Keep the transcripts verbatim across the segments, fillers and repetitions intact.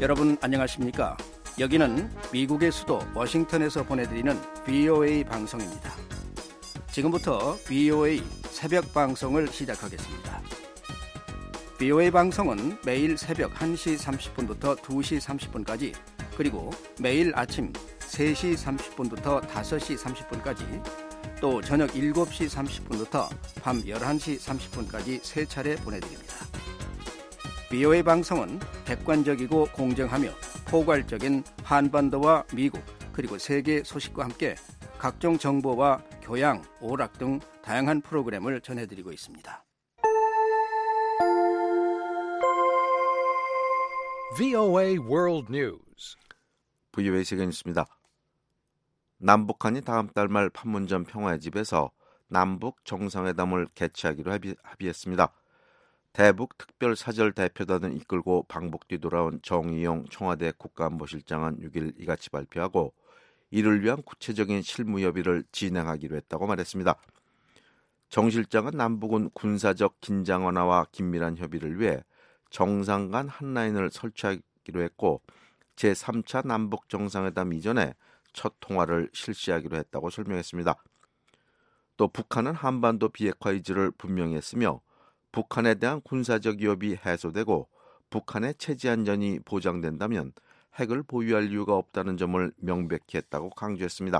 여러분 안녕하십니까? 여기는 미국의 수도 워싱턴에서 보내드리는 브이오에이 방송입니다. 지금부터 브이오에이 새벽 방송을 시작하겠습니다. 브이오에이 방송은 매일 새벽 한 시 삼십 분부터 두 시 삼십 분까지 그리고 매일 아침 세 시 삼십 분부터 다섯 시 삼십 분까지 또 저녁 일곱 시 삼십 분부터 밤 열한 시 삼십 분까지 세 차례 보내드립니다. 브이오에이 방송은 객관적이고 공정하며 포괄적인 한반도와 미국 그리고 세계 소식과 함께 각종 정보와 교양, 오락 등 다양한 프로그램을 전해드리고 있습니다. 브이오에이 World News. 브이오에이 세계 뉴스입니다. 남북한이 다음 달 말 판문점 평화의 집에서 남북 정상회담을 개최하기로 합의, 합의했습니다. 대북 특별사절 대표단을 이끌고 방북 뒤돌아온 정의용 청와대 국가안보실장은 육 일 이같이 발표하고 이를 위한 구체적인 실무 협의를 진행하기로 했다고 말했습니다. 정 실장은 남북은 군사적 긴장 완화와 긴밀한 협의를 위해 정상 간 한 라인을 설치하기로 했고 제삼 차 남북 정상회담 이전에 첫 통화를 실시하기로 했다고 설명했습니다. 또 북한은 한반도 비핵화 의지를 분명히 했으며 북한에 대한 군사적 위협이 해소되고 북한의 체제 안전이 보장된다면 핵을 보유할 이유가 없다는 점을 명백히 했다고 강조했습니다.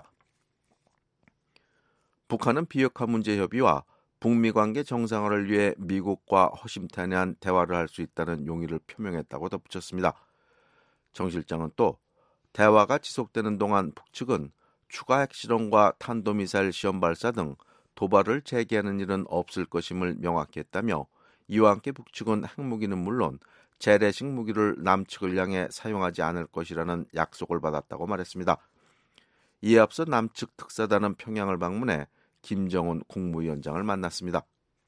북한은 비핵화 문제 협의와 북미 관계 정상화를 위해 미국과 허심탄회한 대화를 할 수 있다는 용의를 표명했다고 덧붙였습니다. 정 실장은 또 대화가 지속되는 동안 북측은 추가 핵실험과 탄도미사일 시험 발사 등 도발을 재개하는 일은 없을 것임을 명확히 했다며 이와 함께 북측은 핵무기는 물론 재래식 무기를 남측을 향해 사용하지 않을 것이라는 약속을 받았다고 말했습니다. 이에 앞서 남측 특사단은 평양을 방문해 김정은 국무위원장을 만났습니다.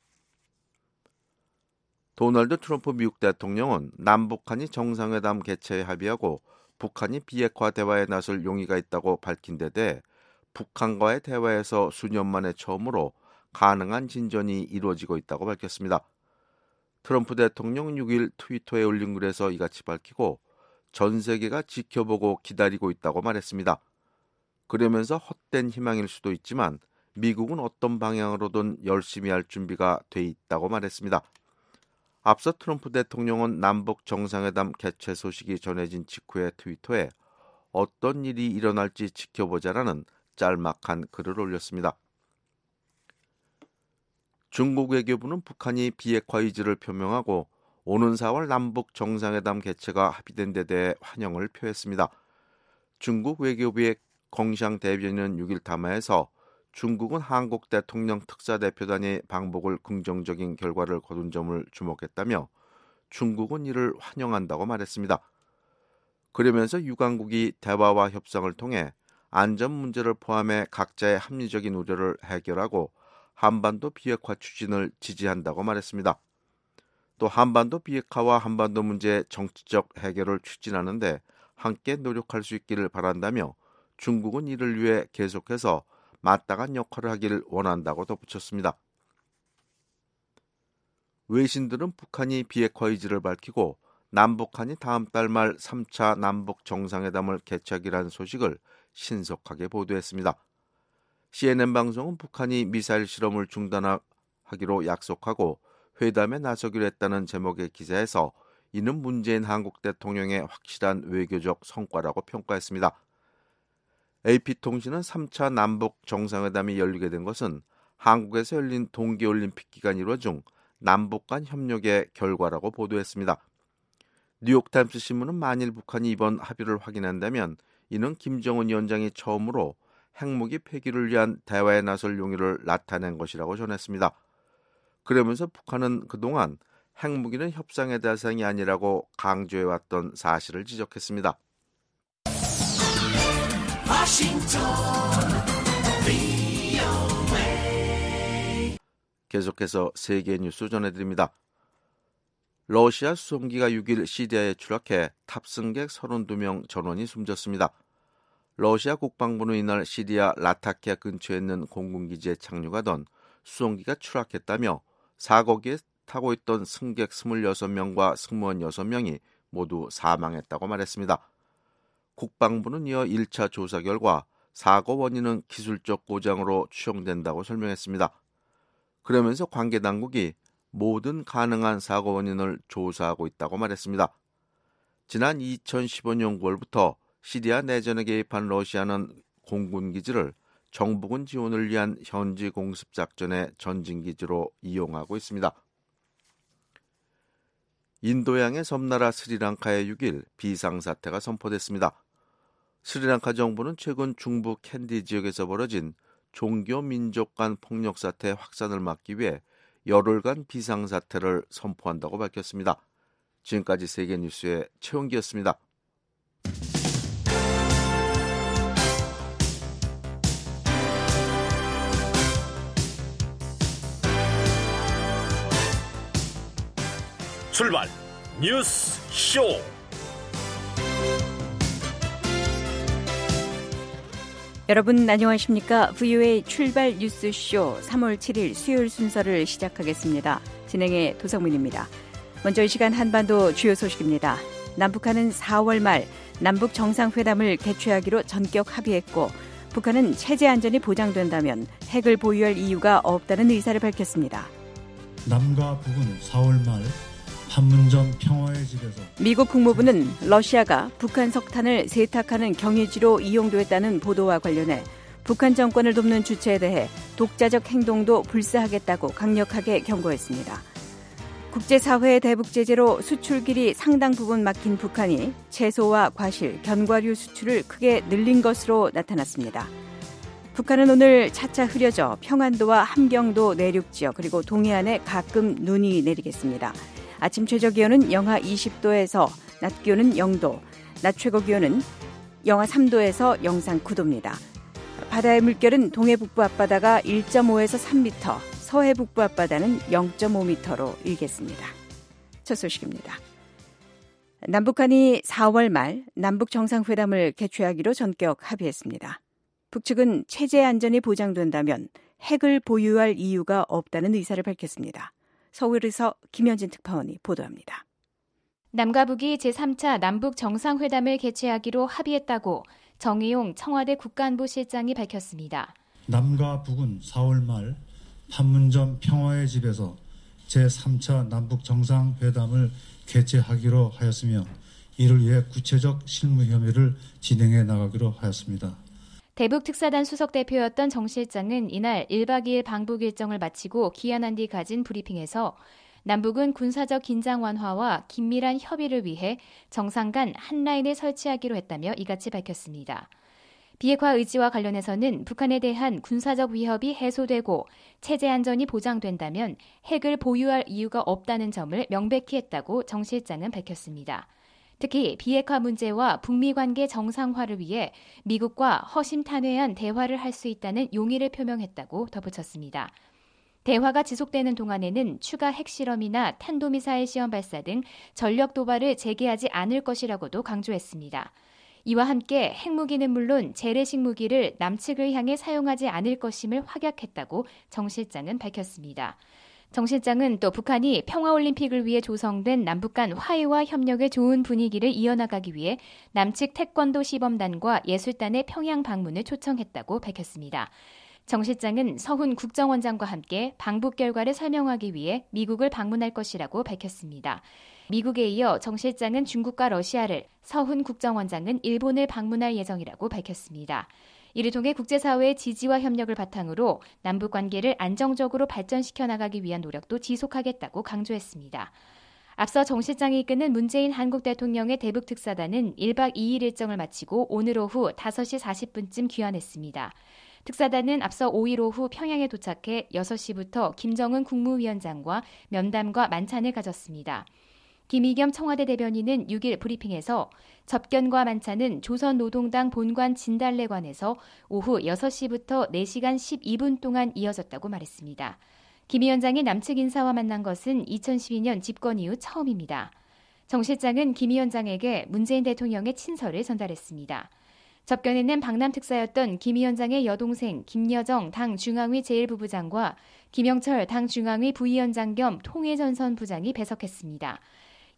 도널드 트럼프 미국 대통령은 남북한이 정상회담 개최에 합의하고 북한이 비핵화 대화에 나설 용의가 있다고 밝힌 데 대해 북한과의 대화에서 수년 만에 처음으로 가능한 진전이 이루어지고 있다고 밝혔습니다. 트럼프 대통령은 육 일 트위터에 올린 글에서 이같이 밝히고 전 세계가 지켜보고 기다리고 있다고 말했습니다. 그러면서 헛된 희망일 수도 있지만 미국은 어떤 방향으로든 열심히 할 준비가 돼 있다고 말했습니다. 앞서 트럼프 대통령은 남북 정상회담 개최 소식이 전해진 직후에 트위터에 어떤 일이 일어날지 지켜보자라는 짤막한 글을 올렸습니다. 중국 외교부는 북한이 비핵화 의지를 표명하고 오는 사월 남북 정상회담 개최가 합의된 데 대해 환영을 표했습니다. 중국 외교부의 공샹 대변인은 육 일 담화에서 중국은 한국 대통령 특사대표단의 방북을 긍정적인 결과를 거둔 점을 주목했다며 중국은 이를 환영한다고 말했습니다. 그러면서 유관국이 대화와 협상을 통해 안전 문제를 포함해 각자의 합리적인 우려를 해결하고 한반도 비핵화 추진을 지지한다고 말했습니다. 또 한반도 비핵화와 한반도 문제의 정치적 해결을 추진하는데 함께 노력할 수 있기를 바란다며 중국은 이를 위해 계속해서 마땅한 역할을 하기를 원한다고 덧붙였습니다. 외신들은 북한이 비핵화 의지를 밝히고 남북한이 다음 달 말 삼 차 남북 정상회담을 개최하기로 소식을 신속하게 보도했습니다. 씨엔엔 방송은 북한이 미사일 실험을 중단하기로 약속하고 회담에 나서기로 했다는 제목의 기사에서 이는 문재인 한국 대통령의 확실한 외교적 성과라고 평가했습니다. 에이피통신은 삼 차 남북 정상회담이 열리게 된 것은 한국에서 열린 동계올림픽 기간 일화 중 남북 간 협력의 결과라고 보도했습니다. 뉴욕타임스 신문은 만일 북한이 이번 합의를 확인한다면 이는 김정은 위원장이 처음으로 핵무기 폐기를 위한 대화에 나설 용의를 나타낸 것이라고 전했습니다. 그러면서 북한은 그동안 핵무기는 협상의 대상이 아니라고 강조해왔던 사실을 지적했습니다. 계속해서 세계 뉴스 전해드립니다. 러시아 수송기가 육 일 시리아에 추락해 탑승객 삼십이 명 전원이 숨졌습니다. 러시아 국방부는 이날 시리아 라타키아 근처에 있는 공군기지에 착륙하던 수송기가 추락했다며 사고기에 타고 있던 승객 이십육 명과 승무원 여섯 명이 모두 사망했다고 말했습니다. 국방부는 이어 일 차 조사 결과 사고 원인은 기술적 고장으로 추정된다고 설명했습니다. 그러면서 관계 당국이 모든 가능한 사고 원인을 조사하고 있다고 말했습니다. 지난 이천십오 년 구월부터 시리아 내전에 개입한 러시아는 공군 기지를 정부군 지원을 위한 현지 공습 작전의 전진 기지로 이용하고 있습니다. 인도양의 섬나라 스리랑카에 육 일 비상사태가 선포됐습니다. 스리랑카 정부는 최근 중부 캔디 지역에서 벌어진 종교 민족 간 폭력 사태 확산을 막기 위해 열흘간 비상사태를 선포한다고 밝혔습니다. 지금까지 세계뉴스의 최원기였습니다. 출발 뉴스 쇼. 여러분 안녕하십니까? 브이오에이 출발 뉴스 쇼 삼월 칠일 수요일 순서를 시작하겠습니다. 진행의 도성민입니다. 먼저 이 시간 한반도 주요 소식입니다. 남북한은 사월 말 남북 정상회담을 개최하기로 전격 합의했고 북한은 체제 안전이 보장된다면 핵을 보유할 이유가 없다는 의사를 밝혔습니다. 남과 북은 사월 말 판문점 평화의 집에서 미국 국무부는 러시아가 북한 석탄을 세탁하는 경유지로 이용됐다는 보도와 관련해 북한 정권을 돕는 주체에 대해 독자적 행동도 불사하겠다고 강력하게 경고했습니다. 국제사회의 대북 제재로 수출길이 상당 부분 막힌 북한이 채소와 과실, 견과류 수출을 크게 늘린 것으로 나타났습니다. 북한은 오늘 차차 흐려져 평안도와 함경도 내륙 지역 그리고 동해안에 가끔 눈이 내리겠습니다. 아침 최저기온은 영하 이십 도에서 낮 기온은 영 도, 낮 최고기온은 영하 삼 도에서 영상 구 도입니다. 바다의 물결은 동해 북부 앞바다가 일 점 오에서 삼 미터, 서해 북부 앞바다는 영 점 오 미터로 일겠습니다. 첫 소식입니다. 남북한이 사월 말 남북 정상회담을 개최하기로 전격 합의했습니다. 북측은 체제 안전이 보장된다면 핵을 보유할 이유가 없다는 의사를 밝혔습니다. 서울에서 김현진 특파원이 보도합니다. 남과 북이 제삼 차 남북 정상회담을 개최하기로 합의했다고 정의용 청와대 국가안보 실장이 밝혔습니다. 남과 북은 사월 말 판문점 평화의 집에서 제삼 차 남북 정상회담을 개최하기로 하였으며 이를 위해 구체적 실무 협의를 진행해 나가기로 하였습니다. 대북 특사단 수석 대표였던 정 실장은 이날 일박 이일 방북 일정을 마치고 귀환한 뒤 가진 브리핑에서 남북은 군사적 긴장 완화와 긴밀한 협의를 위해 정상 간 한 라인을 설치하기로 했다며 이같이 밝혔습니다. 비핵화 의지와 관련해서는 북한에 대한 군사적 위협이 해소되고 체제 안전이 보장된다면 핵을 보유할 이유가 없다는 점을 명백히 했다고 정 실장은 밝혔습니다. 특히 비핵화 문제와 북미 관계 정상화를 위해 미국과 허심탄회한 대화를 할 수 있다는 용의를 표명했다고 덧붙였습니다. 대화가 지속되는 동안에는 추가 핵실험이나 탄도미사일 시험 발사 등 전력 도발을 재개하지 않을 것이라고도 강조했습니다. 이와 함께 핵무기는 물론 재래식 무기를 남측을 향해 사용하지 않을 것임을 확약했다고 정 실장은 밝혔습니다. 정 실장은 또 북한이 평화올림픽을 위해 조성된 남북 간 화해와 협력의 좋은 분위기를 이어나가기 위해 남측 태권도 시범단과 예술단의 평양 방문을 초청했다고 밝혔습니다. 정 실장은 서훈 국정원장과 함께 방북 결과를 설명하기 위해 미국을 방문할 것이라고 밝혔습니다. 미국에 이어 정 실장은 중국과 러시아를, 서훈 국정원장은 일본을 방문할 예정이라고 밝혔습니다. 이를 통해 국제사회의 지지와 협력을 바탕으로 남북 관계를 안정적으로 발전시켜 나가기 위한 노력도 지속하겠다고 강조했습니다. 앞서 정 실장이 이끄는 문재인 한국 대통령의 대북 특사단은 일박 이일 일정을 마치고 오늘 오후 다섯 시 사십 분쯤 귀환했습니다. 특사단은 앞서 오일 오후 평양에 도착해 여섯 시부터 김정은 국무위원장과 면담과 만찬을 가졌습니다. 김의겸 청와대 대변인은 육일 브리핑에서 접견과 만찬은 조선노동당 본관 진달래관에서 오후 여섯 시부터 네 시간 십이 분 동안 이어졌다고 말했습니다. 김 위원장이 남측 인사와 만난 것은 이천십이 년 집권 이후 처음입니다. 정 실장은 김 위원장에게 문재인 대통령의 친서를 전달했습니다. 접견에는 방남 특사였던 김 위원장의 여동생 김여정 당 중앙위 제일 부부장과 김영철 당 중앙위 부위원장 겸 통일전선 부장이 배석했습니다.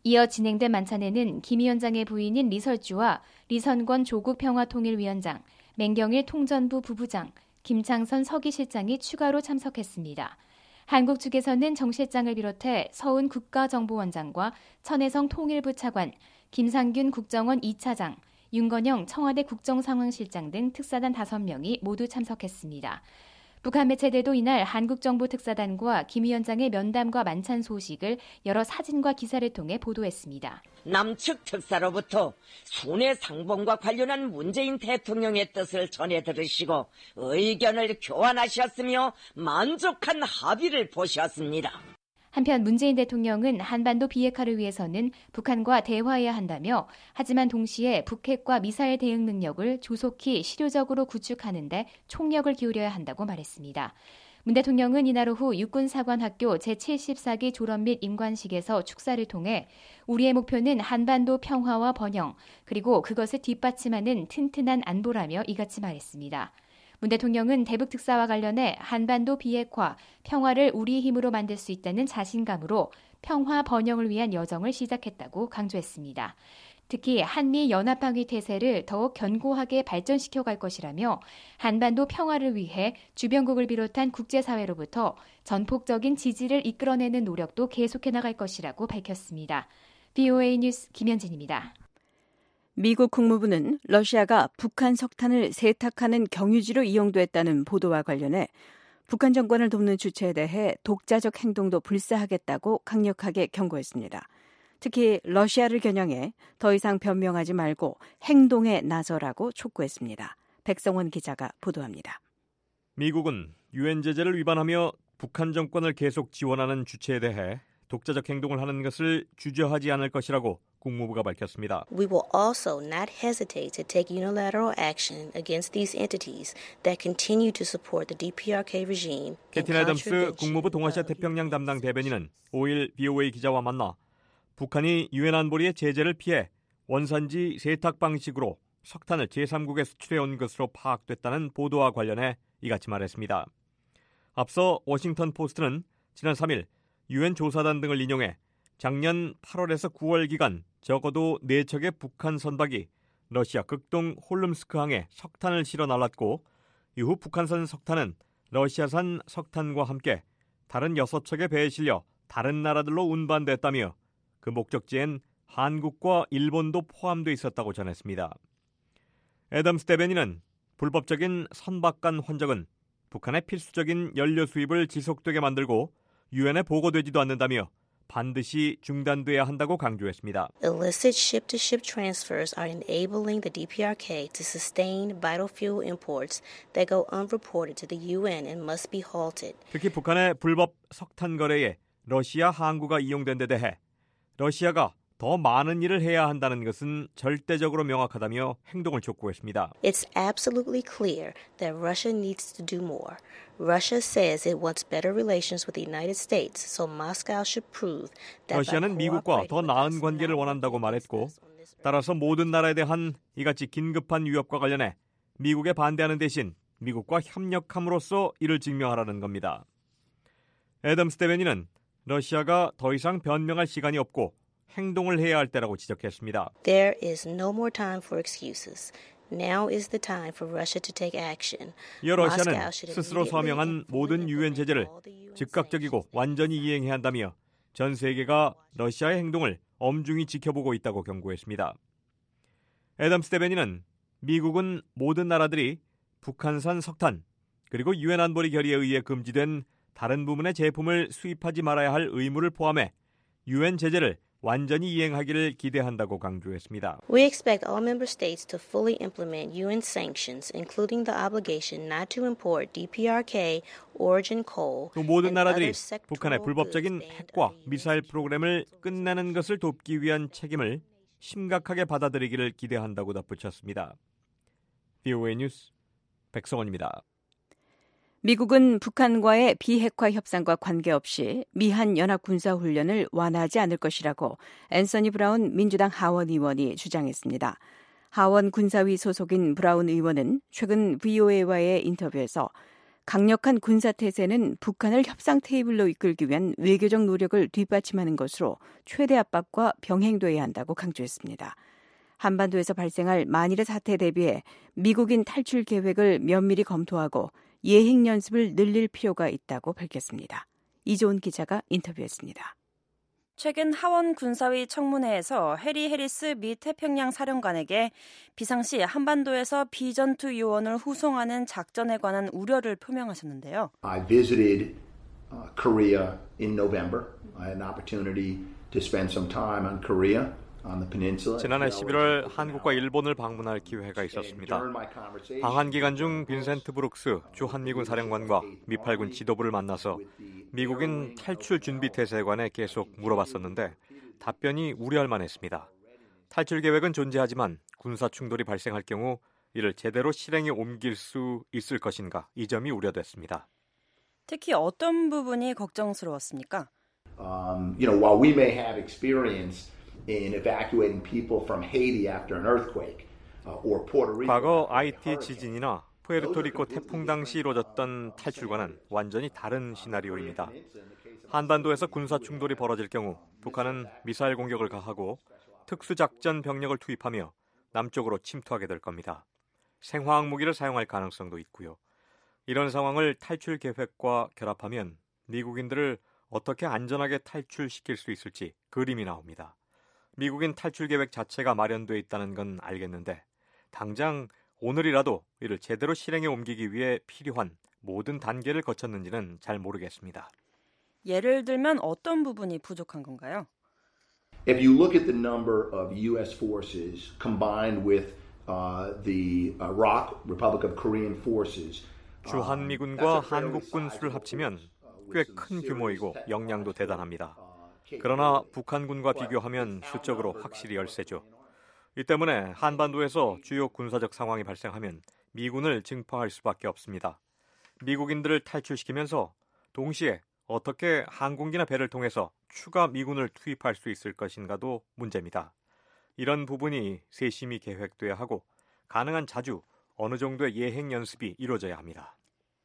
이어 진행된 만찬에는 김 위원장의 부인인 리설주와 리선권 조국평화통일위원장, 맹경일 통전부 부부장, 김창선 서기실장이 추가로 참석했습니다. 한국 측에서는 정 실장을 비롯해 서훈 국가정보원장과 천혜성 통일부 차관, 김상균 국정원 이 차장, 윤건영 청와대 국정상황실장 등 특사단 다섯 명이 모두 참석했습니다. 북한 매체들도 이날 한국정부 특사단과 김 위원장의 면담과 만찬 소식을 여러 사진과 기사를 통해 보도했습니다. 남측 특사로부터 순회 상봉과 관련한 문재인 대통령의 뜻을 전해 들으시고 의견을 교환하셨으며 만족한 합의를 보셨습니다. 한편 문재인 대통령은 한반도 비핵화를 위해서는 북한과 대화해야 한다며 하지만 동시에 북핵과 미사일 대응 능력을 조속히 실효적으로 구축하는 데 총력을 기울여야 한다고 말했습니다. 문 대통령은 이날 오후 육군사관학교 제칠십사 기 졸업 및 임관식에서 축사를 통해 우리의 목표는 한반도 평화와 번영 그리고 그것을 뒷받침하는 튼튼한 안보라며 이같이 말했습니다. 문 대통령은 대북 특사와 관련해 한반도 비핵화, 평화를 우리의 힘으로 만들 수 있다는 자신감으로 평화 번영을 위한 여정을 시작했다고 강조했습니다. 특히 한미 연합방위 태세를 더욱 견고하게 발전시켜 갈 것이라며 한반도 평화를 위해 주변국을 비롯한 국제사회로부터 전폭적인 지지를 이끌어내는 노력도 계속해 나갈 것이라고 밝혔습니다. 브이오에이 뉴스 김현진입니다. 미국 국무부는 러시아가 북한 석탄을 세탁하는 경유지로 이용됐다는 보도와 관련해 북한 정권을 돕는 주체에 대해 독자적 행동도 불사하겠다고 강력하게 경고했습니다. 특히 러시아를 겨냥해 더 이상 변명하지 말고 행동에 나서라고 촉구했습니다. 백성원 기자가 보도합니다. 미국은 유엔 제재를 위반하며 북한 정권을 계속 지원하는 주체에 대해 독자적 행동을 하는 것을 주저하지 않을 것이라고 국무부가 밝혔습니다. We will also not hesitate to take unilateral action against these entities that continue to support the 디피아르케이 regime. 캐틴 애덤스 국무부 동아시아 태평양 담당 대변인은 오일 브이오에이 기자와 만나 북한이 유엔 안보리의 제재를 피해 원산지 세탁 방식으로 석탄을 제삼국에 수출해온 것으로 파악됐다는 보도와 관련해 이같이 말했습니다. 앞서 워싱턴 포스트는 지난 삼 일 유엔 조사단 등을 인용해 작년 팔월에서 구월 기간 적어도 네 척의 북한 선박이 러시아 극동 홀름스크항에 석탄을 실어 날랐고 이후 북한산 석탄은 러시아산 석탄과 함께 다른 여섯 척의 배에 실려 다른 나라들로 운반됐다며 그 목적지엔 한국과 일본도 포함되어 있었다고 전했습니다. 애덤스 대변인은 불법적인 선박간 환적은 북한의 필수적인 연료 수입을 지속되게 만들고 유엔에 보고되지도 않는다며 반드시 중단돼야 한다고 강조했습니다. Illicit ship-to-ship transfers are enabling the 디피아르케이 to sustain vital fuel imports that go unreported to the 유엔 and must be halted. 특히 북한의 불법 석탄 거래에 러시아 항구가 이용된 데 대해 러시아가 더 많은 일을 해야 한다는 것은 절대적으로 명확하다며 행동을 촉구했습니다. It's absolutely clear that Russia needs to do more. Russia says it wants better relations with the United States, so Moscow should prove that 러시아는 미국과 더 나은 관계를 원한다고 말했고 따라서 모든 나라에 대한 이같이 긴급한 위협과 관련해 미국에 반대하는 대신 미국과 협력함으로써 이를 증명하라는 겁니다. 애덤스 대변인은 러시아가 더 이상 변명할 시간이 없고 행동을 해야 할 때라고 지적했습니다. There is no more time for excuses. Now is the time for Russia to take action. 이어 러시아는 스스로 서명한 모든 유엔 제재를 즉각적이고 완전히 이행해야 한다며 전 세계가 러시아의 행동을 엄중히 지켜보고 있다고 경고했습니다. 애덤스 대변인은 미국은 모든 나라들이 북한산 석탄 그리고 유엔 안보리 결의에 의해 금지된 다른 부문의 제품을 수입하지 말아야 할 의무를 포함해 유엔 제재를 완전히 이행하기를 기대한다고 강조했습니다. We expect all member states to fully implement 유엔 sanctions, including the obligation not to import 디피아르케이 origin coal. 또 모든 나라들이 북한의 불법적인 핵과 미사일 프로그램을 끝내는 것을 돕기 위한 책임을 심각하게 받아들이기를 기대한다고 덧붙였습니다. 브이오에이 뉴스 백성원입니다. 미국은 북한과의 비핵화 협상과 관계없이 미한 연합군사훈련을 완화하지 않을 것이라고 앤서니 브라운 민주당 하원 의원이 주장했습니다. 하원 군사위 소속인 브라운 의원은 최근 브이오에이와의 인터뷰에서 강력한 군사태세는 북한을 협상 테이블로 이끌기 위한 외교적 노력을 뒷받침하는 것으로 최대 압박과 병행돼야 한다고 강조했습니다. 한반도에서 발생할 만일의 사태에 대비해 미국인 탈출 계획을 면밀히 검토하고 예행 연습을 늘릴 필요가 있다고 밝혔습니다. 이조은 기자가 인터뷰했습니다. 최근 하원 군사위 청문회에서 해리 해리스 미 태평양 사령관에게 비상시 한반도에서 비전투 요원을 후송하는 작전에 관한 우려를 표명하셨는데요. I visited uh, Korea in November. I had an opportunity to spend some time on Korea. 지난해 십일월 한국과 일본을 방문할 기회가 있었습니다. 방한 기간 중 빈센트 브룩스 주한미군 사령관과 미팔군 지도부를 만나서 미국인 탈출 준비 태세에 관해 계속 물어봤었는데 답변이 우려할 만했습니다. 탈출 계획은 존재하지만 군사 충돌이 발생할 경우 이를 제대로 실행에 옮길 수 있을 것인가, 이 점이 우려됐습니다. 특히 어떤 부분이 걱정스러웠습니까? Um, you know, while we may have experience in evacuating people from Haiti after an earthquake or Puerto Rico. 과거 아이티 지진이나 푸에르토리코 태풍 당시 이루어졌던 탈출과는 완전히 다른 시나리오입니다. 한반도에서 군사 충돌이 벌어질 경우 북한은 미사일 공격을 가하고 특수작전 병력을 투입하며 남쪽으로 침투하게 될 겁니다. 생화학 무기를 사용할 가능성도 있고요. 이런 상황을 탈출 계획과 결합하면 미국인들을 어떻게 안전하게 탈출시킬 수 있을지 그림이 나옵니다. 미국인 탈출 계획 자체가 마련돼 있다는 건 알겠는데 당장 오늘이라도 이를 제대로 실행에 옮기기 위해 필요한 모든 단계를 거쳤는지는 잘 모르겠습니다. 예를 들면 어떤 부분이 부족한 건가요? If you look at the number of U S forces combined with uh, the Iraq Republic of Korean forces, 주한미군과 한국군 수를 합치면 꽤 큰 규모이고 역량도 대단합니다. 그러나 북한군과 비교하면 수적으로 확실히 열세죠. 이 때문에 한반도에서 주요 군사적 상황이 발생하면 미군을 증파할 수밖에 없습니다. 미국인들을 탈출시키면서 동시에 어떻게 항공기나 배를 통해서 추가 미군을 투입할 수 있을 것인가도 문제입니다. 이런 부분이 세심히 계획돼야 하고 가능한 자주 어느 정도의 예행 연습이 이루어져야 합니다.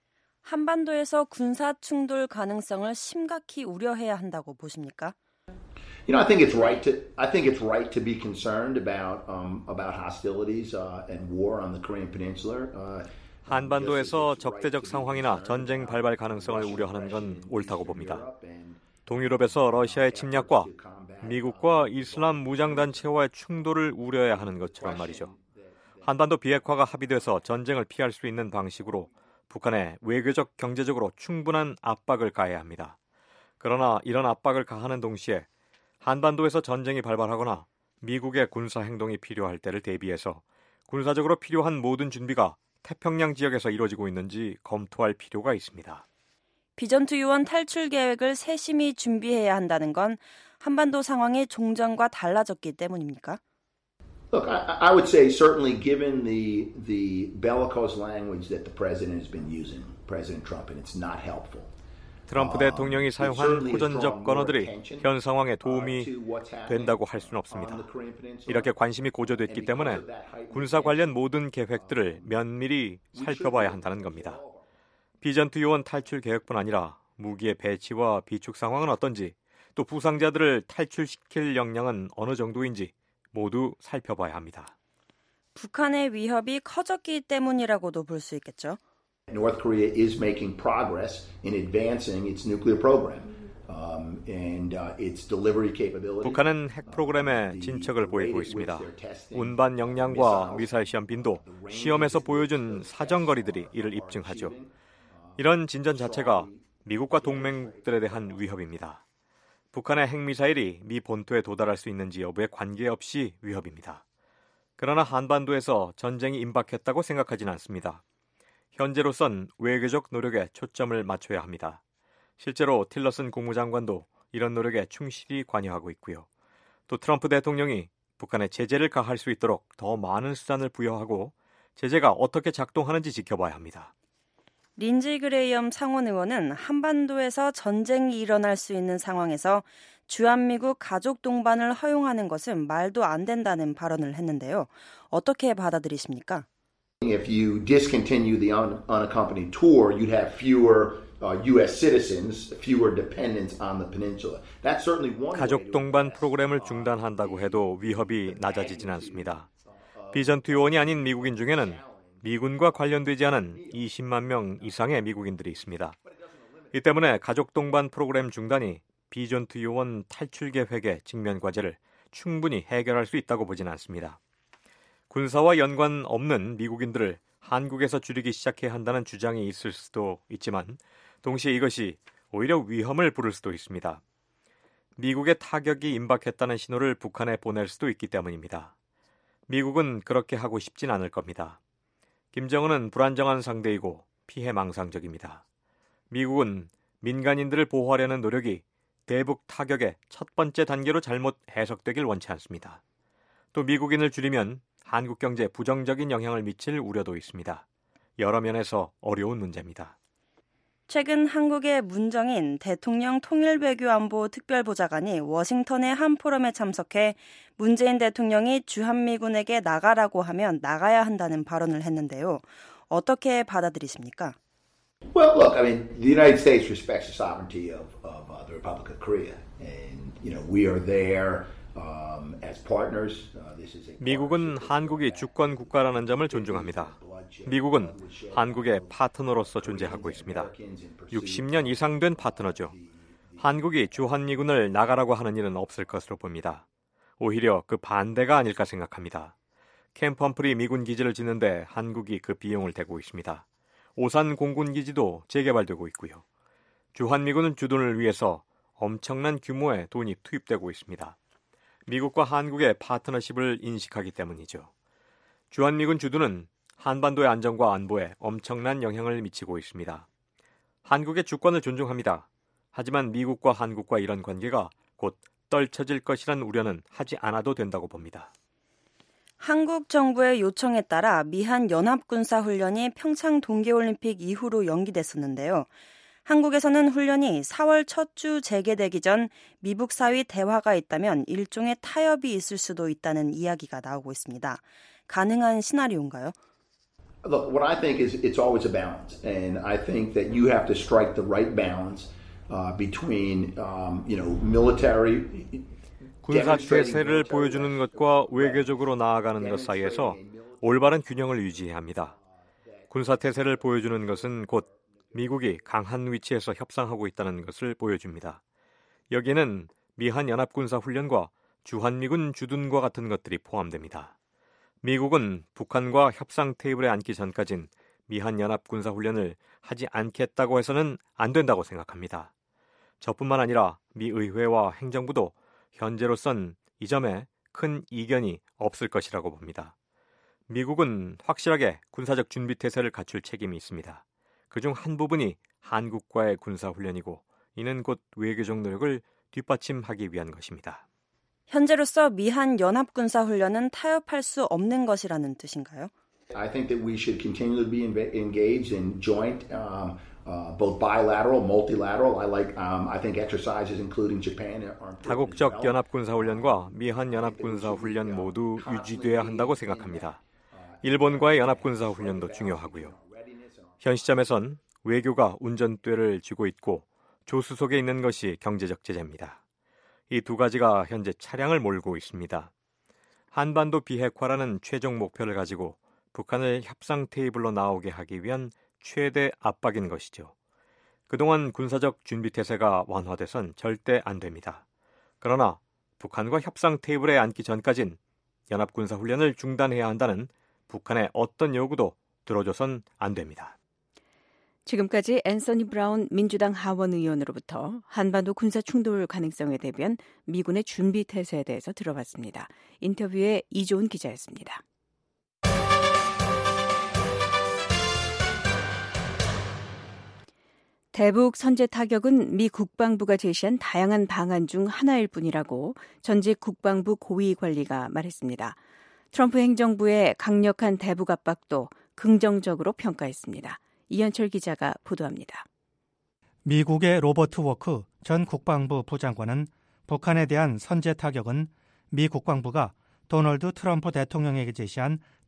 한반도에서 군사 충돌 가능성을 심각히 우려해야 한다고 보십니까? You know, I think it's right to I think it's right to be concerned about um, about hostilities uh, and war on the Korean Peninsula. Uh, 한반도에서 적대적 상황이나 전쟁 발발 가능성을 우려하는 건 옳다고 봅니다. 동유럽에서 러시아의 침략과 미국과 이슬람 무장단체와의 충돌을 우려해야 하는 것처럼 말이죠. 한반도 비핵화가 합의돼서 전쟁을 피할 수 있는 방식으로 북한에 외교적, 경제적으로 충분한 압박을 가해야 합니다. 그러나 이런 압박을 가하는 동시에 한반도에서 전쟁이 발발하거나 미국의 군사 행동이 필요할 때를 대비해서 군사적으로 필요한 모든 준비가 태평양 지역에서 이루어지고 있는지 검토할 필요가 있습니다. 비전투 요원 탈출 계획을 세심히 준비해야 한다는 건 한반도 상황이 종전과 달라졌기 때문입니까? Look, I, I would say certainly given the the bellicose language that the president has been using, President Trump, and it's not helpful. 트럼프 대통령이 사용한 호전적 언어들이 현 상황에 도움이 된다고 할 수는 없습니다. 이렇게 관심이 고조됐기 때문에 군사 관련 모든 계획들을 면밀히 살펴봐야 한다는 겁니다. 비전투 요원 탈출 계획뿐 아니라 무기의 배치와 비축 상황은 어떤지, 또 부상자들을 탈출시킬 역량은 어느 정도인지 모두 살펴봐야 합니다. 북한의 위협이 커졌기 때문이라고도 볼 수 있겠죠. North Korea is making progress in advancing its nuclear program um, and uh, its delivery capability. 북한은 핵 프로그램에 진척을 보이고 있습니다. 운반 역량과 미사일 시험 빈도, 시험에서 보여준 사정거리들이 이를 입증하죠. 이런 진전 자체가 미국과 동맹국들에 대한 위협입니다. 북한의 핵미사일이 미 본토에 도달할 수 있는지 여부에 관계없이 위협입니다. 그러나 한반도에서 전쟁이 임박했다고 생각하진 않습니다. 현재로선 외교적 노력에 초점을 맞춰야 합니다. 실제로 틸러슨 국무장관도 이런 노력에 충실히 관여하고 있고요. 또 트럼프 대통령이 북한에 제재를 가할 수 있도록 더 많은 수단을 부여하고 제재가 어떻게 작동하는지 지켜봐야 합니다. 린지 그레이엄 상원 의원은 한반도에서 전쟁이 일어날 수 있는 상황에서 주한미국 가족 동반을 허용하는 것은 말도 안 된다는 발언을 했는데요. 어떻게 받아들이십니까? If you discontinue the un- unaccompanied tour, you'd have fewer uh, U S citizens, fewer dependents on the peninsula. That's certainly one. 가족 동반 프로그램을 중단한다고 해도 위협이 낮아지진 않습니다. 비전투 요원이 아닌 미국인 중에는 미군과 관련되지 않은 이십만 명 이상의 미국인들이 있습니다. 이 때문에 가족 동반 프로그램 중단이 비전투 요원 탈출 계획의 직면 과제를 충분히 해결할 수 있다고 보진 않습니다. 군사와 연관 없는 미국인들을 한국에서 줄이기 시작해야 한다는 주장이 있을 수도 있지만 동시에 이것이 오히려 위험을 부를 수도 있습니다. 미국의 타격이 임박했다는 신호를 북한에 보낼 수도 있기 때문입니다. 미국은 그렇게 하고 싶진 않을 겁니다. 김정은은 불안정한 상대이고 피해망상적입니다. 미국은 민간인들을 보호하려는 노력이 대북 타격의 첫 번째 단계로 잘못 해석되길 원치 않습니다. 또 미국인을 줄이면 한국 경제에 부정적인 영향을 미칠 우려도 있습니다. 여러 면에서 어려운 문제입니다. 최근 한국의 문정인 대통령 통일외교안보 특별보좌관이 워싱턴의 한 포럼에 참석해 문재인 대통령이 주한미군에게 나가라고 하면 나가야 한다는 발언을 했는데요. 어떻게 받아들이십니까? Well, look, I mean, the United States respects the sovereignty of, of uh, the Republic of Korea, and you know we are there um, as partners. Uh, this is a 미국은 한국이 주권 국가라는 점을 존중합니다. 미국은 한국의 파트너로서 존재하고 있습니다. 육십 년 이상 된 파트너죠. 한국이 주한미군을 나가라고 하는 일은 없을 것으로 봅니다. 오히려 그 반대가 아닐까 생각합니다. 캠프 험프리 미군 기지를 짓는데 한국이 그 비용을 대고 있습니다. 오산 공군기지도 재개발되고 있고요. 주한미군은 주둔을 위해서 엄청난 규모의 돈이 투입되고 있습니다. 미국과 한국의 파트너십을 인식하기 때문이죠. 주한미군 주둔은 한반도의 안정과 안보에 엄청난 영향을 미치고 있습니다. 한국의 주권을 존중합니다. 하지만 미국과 한국과 이런 관계가 곧 떨쳐질 것이란 우려는 하지 않아도 된다고 봅니다. 한국 정부의 요청에 따라 미한 연합군사훈련이 평창 동계올림픽 이후로 연기됐었는데요. 한국에서는 훈련이 사월 첫 주 재개되기 전 미북 사이 대화가 있다면 일종의 타협이 있을 수도 있다는 이야기가 나오고 있습니다. 가능한 시나리오인가요? Look, what I think is it's always a balance, and I think that you have to strike the right balance uh, between, um, you know, military. 군사 태세를 보여주는 것과 외교적으로 나아가는 것 사이에서 올바른 균형을 유지해야 합니다. 군사 태세를 보여주는 것은 곧 미국이 강한 위치에서 협상하고 있다는 것을 보여줍니다. 여기에는 미한 연합군사훈련과 주한미군 주둔과 같은 것들이 포함됩니다. 미국은 북한과 협상 테이블에 앉기 전까진 미한 연합군사훈련을 하지 않겠다고 해서는 안 된다고 생각합니다. 저뿐만 아니라 미 의회와 행정부도 현재로선 이 점에 큰 이견이 없을 것이라고 봅니다. 미국은 확실하게 군사적 준비 태세를 갖출 책임이 있습니다. 그중 한 부분이 한국과의 군사훈련이고 이는 곧 외교적 노력을 뒷받침하기 위한 것입니다. 현재로서 미한 연합군사훈련은 타협할 수 없는 것이라는 뜻인가요? I think that we should continually be engaged in joint um, Uh, both bilateral, multilateral. I like. Um, I think exercises, including Japan, are 다국적 연합군사훈련과 미한 연합군사훈련 모두 유지돼야 한다고 생각합니다. 일본과의 연합군사훈련도 중요하고요. 현 시점에선 외교가 운전대를 쥐고 있고 조수 속에 있는 것이 경제적 제재입니다. 이 두 가지가 현재 차량을 몰고 있습니다. 한반도 비핵화라는 최종 목표를 가지고 북한을 협상 테이블로 나오게 하기 위한 최대 압박인 것이죠. 그동안 군사적 준비 태세가 완화돼선 절대 안 됩니다. 그러나 북한과 협상 테이블에 앉기 전까진 연합군사훈련을 중단해야 한다는 북한의 어떤 요구도 들어줘선 안 됩니다. 지금까지 앤서니 브라운 민주당 하원 의원으로부터 한반도 군사 충돌 가능성에 대비한 미군의 준비 태세에 대해서 들어봤습니다. 인터뷰에 이조은 기자였습니다. 대북 선제 타격은 미 국방부가 제시한 다양한 방안 중 하나일 뿐이라고 전직 국방부 고위 관리가 말했습니다. 트럼프 행정부의 강력한 대북 압박도 긍정적으로 평가했습니다. 이현철 기자가 보도합니다. 미국의 로버트 워크 전 국방부 부장관은 북한에 대한 선제 타격은 미 국방부가 도널드 트럼프 대통령에게 제시한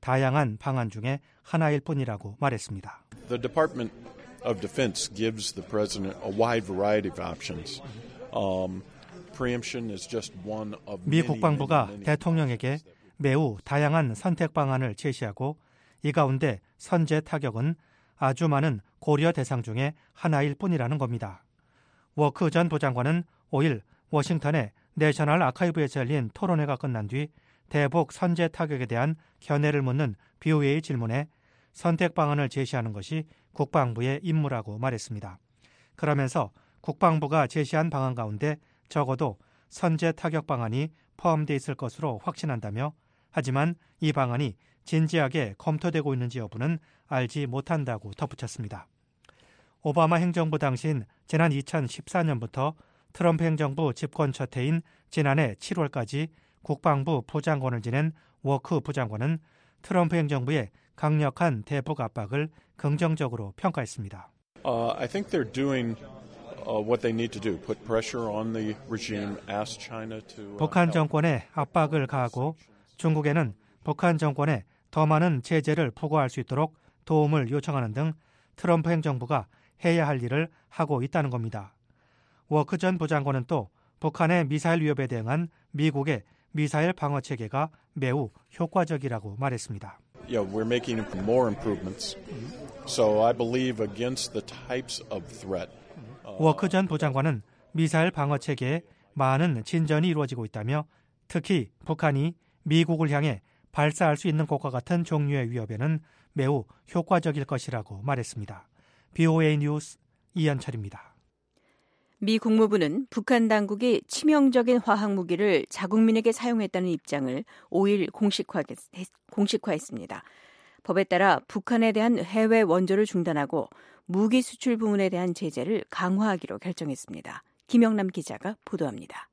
다양한 방안 중에 하나일 뿐이라고 말했습니다. The Department of Defense gives the president a wide variety of options. Um, preemption is just one of 미 many, 국방부가 many, many 대통령에게 매우 다양한 선택 방안을 제시하고 이 가운데 선제 타격은 아주 많은 고려 대상 중에 하나일 뿐이라는 겁니다. 워크 전 부장관은 오일 워싱턴의 내셔널 아카이브에서 열린 토론회가 끝난 뒤 대북 선제 타격에 대한 견해를 묻는 비오에이 질문에 선택 방안을 제시하는 것이 국방부의 임무라고 말했습니다. 그러면서 국방부가 제시한 방안 가운데 적어도 선제 타격 방안이 포함되어 있을 것으로 확신한다며 하지만 이 방안이 진지하게 검토되고 있는지 여부는 알지 못한다고 덧붙였습니다. 오바마 행정부 당시인 지난 이천십사 년부터 트럼프 행정부 집권 첫 해인 지난해 칠월까지 국방부 부장관을 지낸 워크 부장관은 트럼프 행정부의 강력한 대북 압박을 긍정적으로 평가했습니다. Uh, I think they're doing uh, what they need to do. Put pressure on the regime. Ask China to. 북한 정권에 압박을 가하고 중국에는 북한 정권에 더 많은 제재를 부과할 수 있도록 도움을 요청하는 등 트럼프 행정부가 해야 할 일을 하고 있다는 겁니다. 워크 전 부장관은 또 북한의 미사일 위협에 대응한 미국의 미사일 방어 체계가 매우 효과적이라고 말했습니다. Yeah, we're making more improvements. So I believe against the types of threat. 워크 전 부장관은 미사일 방어 체계에 많은 진전이 이루어지고 있다며 특히 북한이 미국을 향해 발사할 수 있는 것과 같은 종류의 위협에는 매우 효과적일 것이라고 말했습니다. 비오에이 뉴스 이현철입니다. 미 국무부는 북한 당국이 치명적인 화학무기를 자국민에게 사용했다는 입장을 오일 공식화했습니다. 법에 따라 북한에 대한 해외 원조를 중단하고 무기 수출 부문에 대한 제재를 강화하기로 결정했습니다. 김영남 기자가 보도합니다.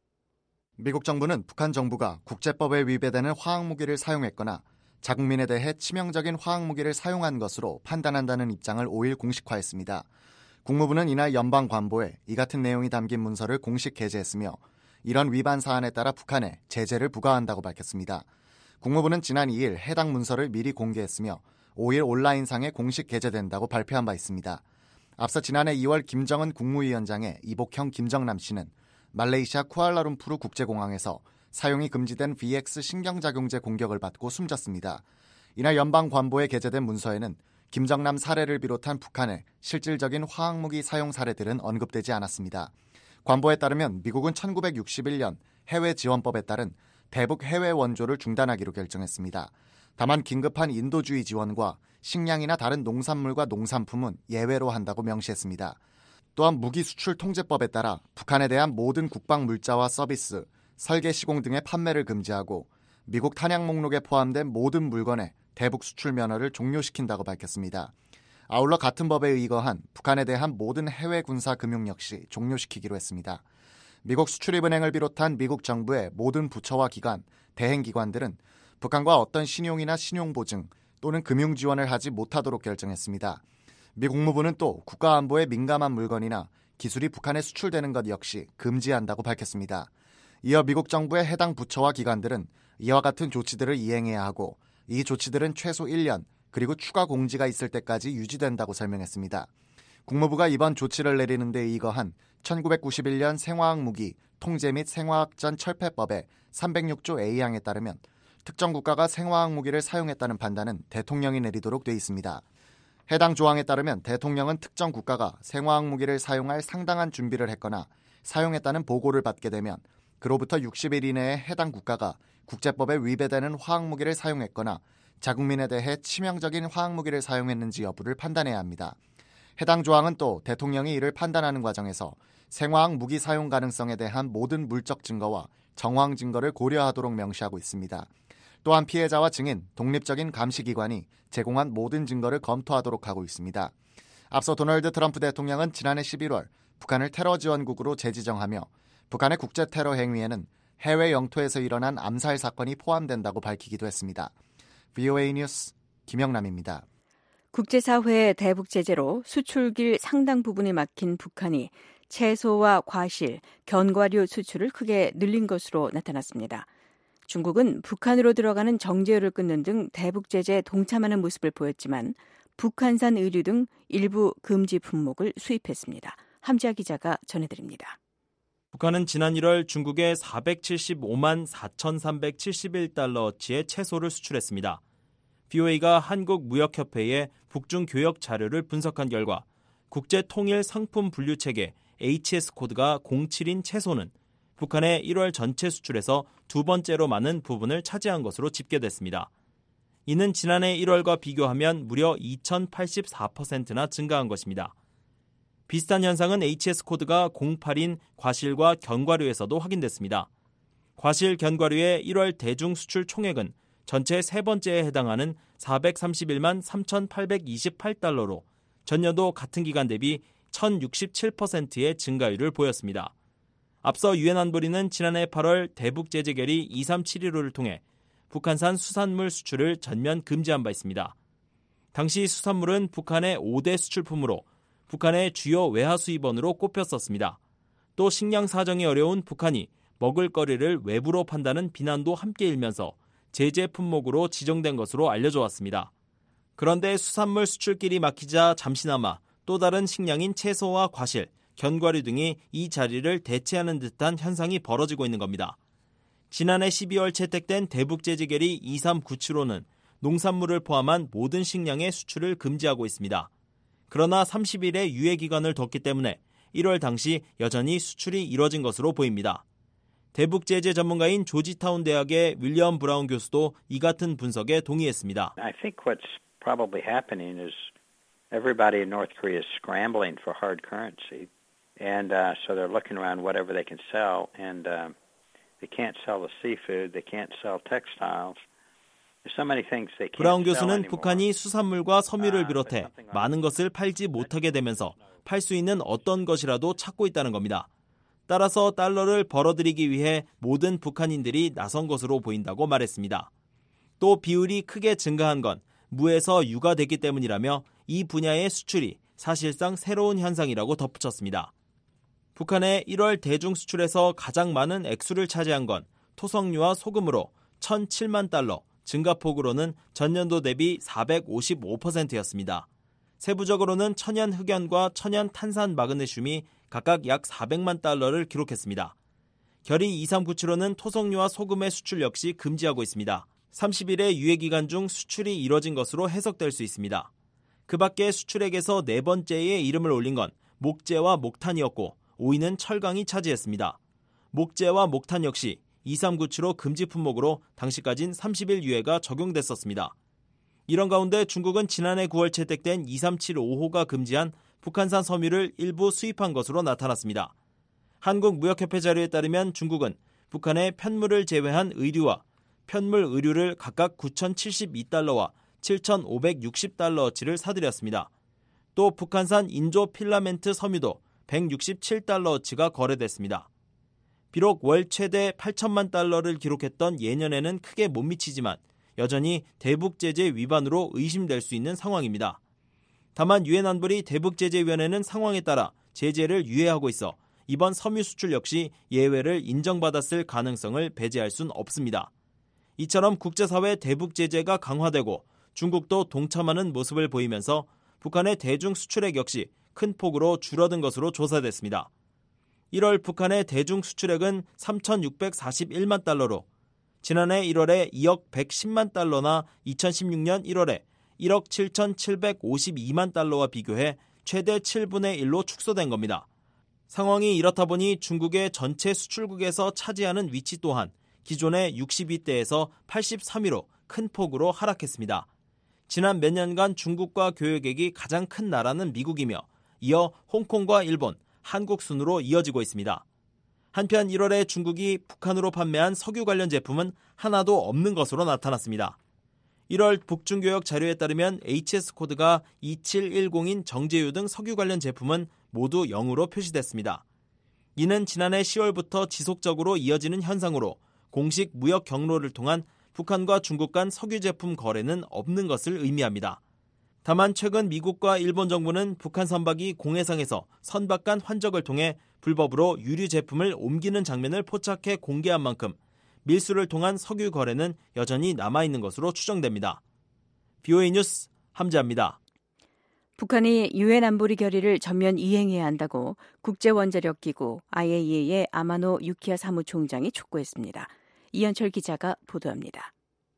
미국 정부는 북한 정부가 국제법에 위배되는 화학무기를 사용했거나 자국민에 대해 치명적인 화학무기를 사용한 것으로 판단한다는 입장을 오일 공식화했습니다. 국무부는 이날 연방관보에 이 같은 내용이 담긴 문서를 공식 게재했으며 이런 위반 사안에 따라 북한에 제재를 부과한다고 밝혔습니다. 국무부는 지난 이일 해당 문서를 미리 공개했으며 오일 온라인상에 공식 게재된다고 발표한 바 있습니다. 앞서 지난해 이월 김정은 국무위원장의 이복형 김정남 씨는 말레이시아 쿠알라룸푸르 국제공항에서 사용이 금지된 비엑스 신경작용제 공격을 받고 숨졌습니다. 이날 연방관보에 게재된 문서에는 김정남 사례를 비롯한 북한의 실질적인 화학무기 사용 사례들은 언급되지 않았습니다. 관보에 따르면 미국은 천구백육십일 년 해외지원법에 따른 대북 해외 원조를 중단하기로 결정했습니다. 다만 긴급한 인도주의 지원과 식량이나 다른 농산물과 농산품은 예외로 한다고 명시했습니다. 또한 무기수출통제법에 따라 북한에 대한 모든 국방 물자와 서비스, 설계 시공 등의 판매를 금지하고 미국 탄약 목록에 포함된 모든 물건의 대북 수출 면허를 종료시킨다고 밝혔습니다. 아울러 같은 법에 의거한 북한에 대한 모든 해외 군사 금융 역시 종료시키기로 했습니다. 미국 수출입은행을 비롯한 미국 정부의 모든 부처와 기관, 대행기관들은 북한과 어떤 신용이나 신용보증 또는 금융 지원을 하지 못하도록 결정했습니다. 미 국무부는 또 국가안보에 민감한 물건이나 기술이 북한에 수출되는 것 역시 금지한다고 밝혔습니다. 이어 미국 정부의 해당 부처와 기관들은 이와 같은 조치들을 이행해야 하고 이 조치들은 최소 일 년 그리고 추가 공지가 있을 때까지 유지된다고 설명했습니다. 국무부가 이번 조치를 내리는 데 의거한 천구백구십일 년 생화학무기 통제 및 생화학전 철폐법의 삼백육 조 에이항에 따르면 특정 국가가 생화학무기를 사용했다는 판단은 대통령이 내리도록 돼 있습니다. 해당 조항에 따르면 대통령은 특정 국가가 생화학무기를 사용할 상당한 준비를 했거나 사용했다는 보고를 받게 되면 그로부터 육십 일 이내에 해당 국가가 국제법에 위배되는 화학무기를 사용했거나 자국민에 대해 치명적인 화학무기를 사용했는지 여부를 판단해야 합니다. 해당 조항은 또 대통령이 이를 판단하는 과정에서 생화학 무기 사용 가능성에 대한 모든 물적 증거와 정황 증거를 고려하도록 명시하고 있습니다. 또한 피해자와 증인, 독립적인 감시기관이 제공한 모든 증거를 검토하도록 하고 있습니다. 앞서 도널드 트럼프 대통령은 지난해 십일월 북한을 테러 지원국으로 재지정하며 북한의 국제 테러 행위에는 해외 영토에서 일어난 암살 사건이 포함된다고 밝히기도 했습니다. 비오에이 뉴스 김영남입니다. 국제사회의 대북 제재로 수출길 상당 부분이 막힌 북한이 채소와 과실, 견과류 수출을 크게 늘린 것으로 나타났습니다. 중국은 북한으로 들어가는 정제유를 끊는 등 대북 제재에 동참하는 모습을 보였지만 북한산 의류 등 일부 금지 품목을 수입했습니다. 함지아 기자가 전해드립니다. 북한은 지난 일월 중국에 사백칠십오만 사천삼백칠십일 달러어치의 채소를 수출했습니다. 비오에이가 한국무역협회에 북중 교역 자료를 분석한 결과 국제통일상품분류체계 에이치에스 코드가 공칠인 채소는 북한의 일월 전체 수출에서 두 번째로 많은 부분을 차지한 것으로 집계됐습니다. 이는 지난해 일월과 비교하면 무려 이천팔십사 퍼센트나 증가한 것입니다. 비슷한 현상은 에이치에스 코드가 공팔인 과실과 견과류에서도 확인됐습니다. 과실 견과류의 일월 대중 수출 총액은 전체 세 번째에 해당하는 사백삼십일만 삼천팔백이십팔 달러로 전년도 같은 기간 대비 천육십칠 퍼센트의 증가율을 보였습니다. 앞서 유엔 안보리는 지난해 팔월 대북 제재 결의 이삼칠일오를 통해 북한산 수산물 수출을 전면 금지한 바 있습니다. 당시 수산물은 북한의 오 대 수출품으로 북한의 주요 외화 수입원으로 꼽혔었습니다. 또 식량 사정이 어려운 북한이 먹을거리를 외부로 판다는 비난도 함께 일면서 제재 품목으로 지정된 것으로 알려져 왔습니다. 그런데 수산물 수출길이 막히자 잠시나마 또 다른 식량인 채소와 과실, 견과류 등이 이 자리를 대체하는 듯한 현상이 벌어지고 있는 겁니다. 지난해 십이월 채택된 대북 제재 결의 이삼구칠오는 농산물을 포함한 모든 식량의 수출을 금지하고 있습니다. 그러나 삼십 일의 유예 기간을 뒀기 때문에 일월 당시 여전히 수출이 이뤄진 것으로 보입니다. 대북 제재 전문가인 조지타운 대학의 윌리엄 브라운 교수도 이 같은 분석에 동의했습니다. I think what's probably happening is everybody in North Korea is scrambling for hard currency, and uh, so they're looking around whatever they can sell, and uh, they can't sell the seafood, they can't sell textiles. 브라운 교수는 북한이 수산물과 섬유를 비롯해 많은 것을 팔지 못하게 되면서 팔 수 있는 어떤 것이라도 찾고 있다는 겁니다. 따라서 달러를 벌어들이기 위해 모든 북한인들이 나선 것으로 보인다고 말했습니다. 또 비율이 크게 증가한 건 무에서 유가 됐기 때문이라며 이 분야의 수출이 사실상 새로운 현상이라고 덧붙였습니다. 북한의 일월 대중 수출에서 가장 많은 액수를 차지한 건 토성유와 소금으로 천칠만 달러, 증가폭으로는 전년도 대비 사백오십오 퍼센트였습니다. 세부적으로는 천연 흑연과 천연 탄산 마그네슘이 각각 약 사백만 달러를 기록했습니다. 결의 이삼구칠오는 토성유와 소금의 수출 역시 금지하고 있습니다. 삼십 일의 유예 기간 중 수출이 이뤄진 것으로 해석될 수 있습니다. 그 밖에 수출액에서 네 번째에 이름을 올린 건 목재와 목탄이었고 오 위는 철강이 차지했습니다. 목재와 목탄 역시 이삼구칠오 금지 품목으로 당시까진 삼십 일 유예가 적용됐었습니다. 이런 가운데 중국은 지난해 구월 채택된 이삼칠오호가 금지한 북한산 섬유를 일부 수입한 것으로 나타났습니다. 한국무역협회 자료에 따르면 중국은 북한의 편물을 제외한 의류와 편물 의류를 각각 구천칠십이 달러와 칠천오백육십 달러어치를 사들였습니다. 또 북한산 인조 필라멘트 섬유도 백육십칠 달러어치가 거래됐습니다. 비록 월 최대 팔천만 달러를 기록했던 예년에는 크게 못 미치지만 여전히 대북 제재 위반으로 의심될 수 있는 상황입니다. 다만 유엔 안보리 대북제재위원회는 상황에 따라 제재를 유예하고 있어 이번 섬유 수출 역시 예외를 인정받았을 가능성을 배제할 순 없습니다. 이처럼 국제사회 대북 제재가 강화되고 중국도 동참하는 모습을 보이면서 북한의 대중 수출액 역시 큰 폭으로 줄어든 것으로 조사됐습니다. 일월 북한의 대중 수출액은 삼천육백사십일만 달러로 지난해 일월에 이억 백십만 달러나 이천십육년 일월에 일억 칠천칠백오십이만 달러와 비교해 최대 칠분의 일로 축소된 겁니다. 상황이 이렇다 보니 중국의 전체 수출국에서 차지하는 위치 또한 기존의 육십이 대에서 팔십삼 위로 큰 폭으로 하락했습니다. 지난 몇 년간 중국과 교역액이 가장 큰 나라는 미국이며 이어 홍콩과 일본, 한국 순으로 이어지고 있습니다. 한편 일월에 중국이 북한으로 판매한 석유 관련 제품은 하나도 없는 것으로 나타났습니다. 일월 북중교역 자료에 따르면 에이치에스 코드가 이칠일공인 정제유 등 석유 관련 제품은 모두 영으로 표시됐습니다. 이는 지난해 시월부터 지속적으로 이어지는 현상으로 공식 무역 경로를 통한 북한과 중국 간 석유 제품 거래는 없는 것을 의미합니다. 다만 최근 미국과 일본 정부는 북한 선박이 공해상에서 선박 간 환적을 통해 불법으로 유류 제품을 옮기는 장면을 포착해 공개한 만큼 밀수를 통한 석유 거래는 여전히 남아있는 것으로 추정됩니다. 비오에이 뉴스 함지아입니다. 북한이 유엔 안보리 결의를 전면 이행해야 한다고 국제원자력기구 아이에이이에이의 아마노 유키야 사무총장이 촉구했습니다. 이현철 기자가 보도합니다.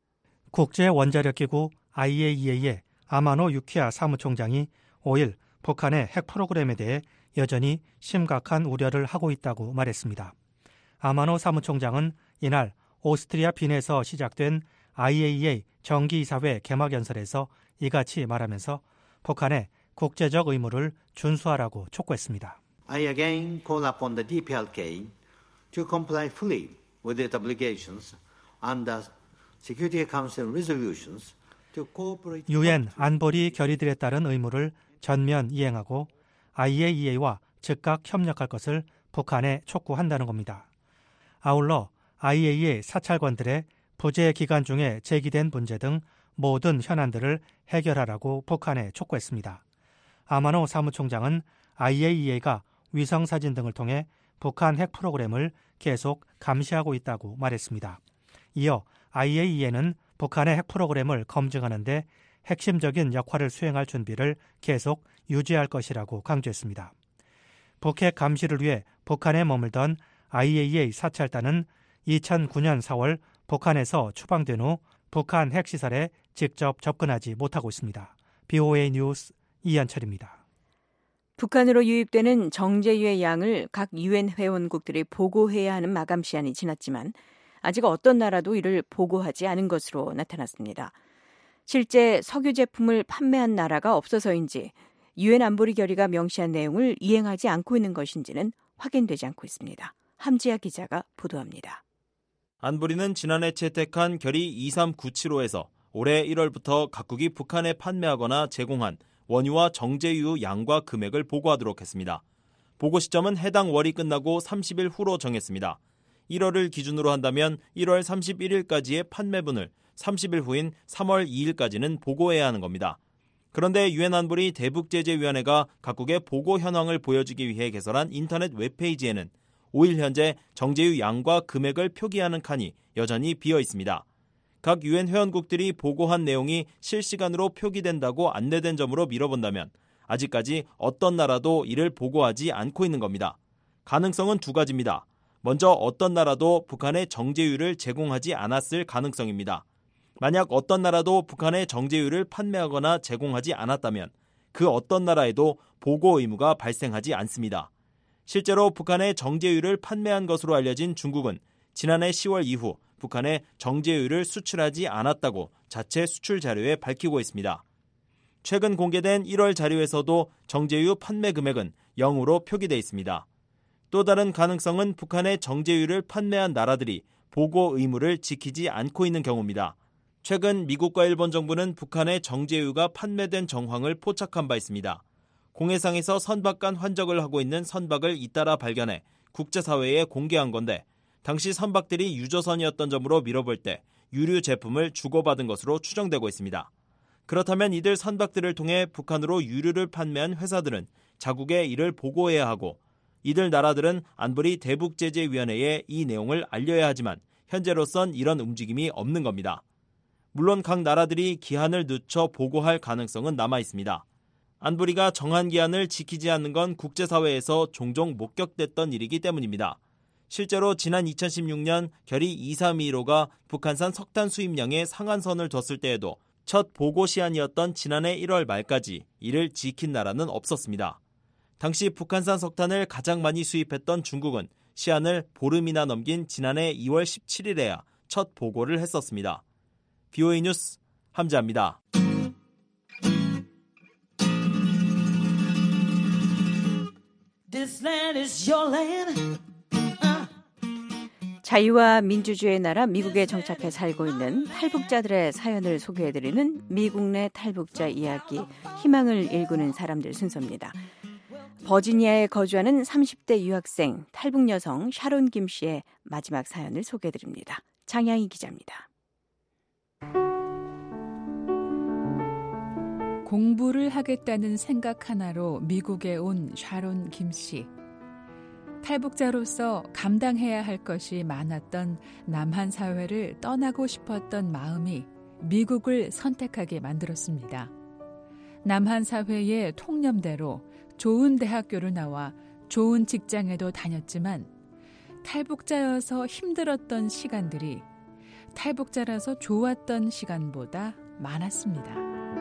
국제원자력기구 아이에이이에이의 아마노 유키야 사무총장이 오일 북한의 핵 프로그램에 대해 여전히 심각한 우려를 하고 있다고 말했습니다. 아마노 사무총장은 이날 오스트리아 빈에서 시작된 아이에이이에이 정기이사회 개막연설에서 이같이 말하면서 북한의 국제적 의무를 준수하라고 촉구했습니다. I again call upon the 디피알케이 to comply fully with its obligations under Security Council resolutions to cooperate. 유엔 안보리 결의들에 따른 의무를 전면 이행하고 아이에이이에이와 즉각 협력할 것을 북한에 촉구한다는 겁니다. 아울러 아이에이이에이 사찰관들의 부재 기간 중에 제기된 문제 등 모든 현안들을 해결하라고 북한에 촉구했습니다. 아마노 사무총장은 아이에이이에이가 위성사진 등을 통해 북한 핵 프로그램을 계속 감시하고 있다고 말했습니다. 이어 아이에이이에이는 북한의 핵 프로그램을 검증하는 데 핵심적인 역할을 수행할 준비를 계속 유지할 것이라고 강조했습니다. 북핵 감시를 위해 북한에 머물던 아이에이이에이 사찰단은 이천구년 사월 북한에서 추방된 후 북한 핵시설에 직접 접근하지 못하고 있습니다. 비오에이 뉴스 이현철입니다. 북한으로 유입되는 정제유의 양을 각 유엔 회원국들이 보고해야 하는 마감 시한이 지났지만 아직 어떤 나라도 이를 보고하지 않은 것으로 나타났습니다. 실제 석유 제품을 판매한 나라가 없어서인지 유엔 안보리 결의가 명시한 내용을 이행하지 않고 있는 것인지는 확인되지 않고 있습니다. 함지아 기자가 보도합니다. 안보리는 지난해 채택한 결의 이삼구칠호에서 올해 일월부터 각국이 북한에 판매하거나 제공한 원유와 정제유 양과 금액을 보고하도록 했습니다. 보고 시점은 해당 월이 끝나고 삼십일 후로 정했습니다. 일월을 기준으로 한다면 일월 삼십일일까지의 판매분을 삼십일 후인 삼월 이일까지는 보고해야 하는 겁니다. 그런데 유엔 안보리 대북제재위원회가 각국의 보고 현황을 보여주기 위해 개설한 인터넷 웹페이지에는 오일 현재 정제유 양과 금액을 표기하는 칸이 여전히 비어 있습니다. 각 유엔 회원국들이 보고한 내용이 실시간으로 표기된다고 안내된 점으로 미뤄본다면 아직까지 어떤 나라도 이를 보고하지 않고 있는 겁니다. 가능성은 두 가지입니다. 먼저 어떤 나라도 북한에 정제유를 제공하지 않았을 가능성입니다. 만약 어떤 나라도 북한에 정제유를 판매하거나 제공하지 않았다면 그 어떤 나라에도 보고 의무가 발생하지 않습니다. 실제로 북한에 정제유를 판매한 것으로 알려진 중국은 지난해 시월 이후 북한에 정제유를 수출하지 않았다고 자체 수출 자료에 밝히고 있습니다. 최근 공개된 일월 자료에서도 정제유 판매 금액은 영으로 표기돼 있습니다. 또 다른 가능성은 북한에 정제유를 판매한 나라들이 보고 의무를 지키지 않고 있는 경우입니다. 최근 미국과 일본 정부는 북한에 정제유가 판매된 정황을 포착한 바 있습니다. 공해상에서 선박간 환적을 하고 있는 선박을 잇따라 발견해 국제사회에 공개한 건데 당시 선박들이 유조선이었던 점으로 미뤄볼 때 유류 제품을 주고받은 것으로 추정되고 있습니다. 그렇다면 이들 선박들을 통해 북한으로 유류를 판매한 회사들은 자국에 이를 보고해야 하고 이들 나라들은 안보리 대북제재위원회에 이 내용을 알려야 하지만 현재로선 이런 움직임이 없는 겁니다. 물론 각 나라들이 기한을 늦춰 보고할 가능성은 남아 있습니다. 안보리가 정한 기한을 지키지 않는 건 국제사회에서 종종 목격됐던 일이기 때문입니다. 실제로 지난 이천십육년 결의 이삼이일호가 북한산 석탄 수입량에 상한선을 뒀을 때에도 첫 보고 시한이었던 지난해 일월 말까지 이를 지킨 나라는 없었습니다. 당시 북한산 석탄을 가장 많이 수입했던 중국은 시한을 보름이나 넘긴 지난해 이월 십칠일에야 첫 보고를 했었습니다. 비오에이 뉴스 함지아입니다. This land is your land. Uh. 자유와 민주주의의 나라 미국에 정착해 살고 있는 탈북자들의 사연을 소개해드리는 미국 내 탈북자 이야기, 희망을 일구는 사람들 순서입니다. 버지니아에 거주하는 삼십대 유학생 탈북 여성 샤론 김 씨의 마지막 사연을 소개해드립니다. 장양희 기자입니다. 공부를 하겠다는 생각 하나로 미국에 온 샤론 김 씨. 탈북자로서 감당해야 할 것이 많았던 남한 사회를 떠나고 싶었던 마음이 미국을 선택하게 만들었습니다. 남한 사회의 통념대로 좋은 대학교를 나와 좋은 직장에도 다녔지만 탈북자여서 힘들었던 시간들이 탈북자라서 좋았던 시간보다 많았습니다.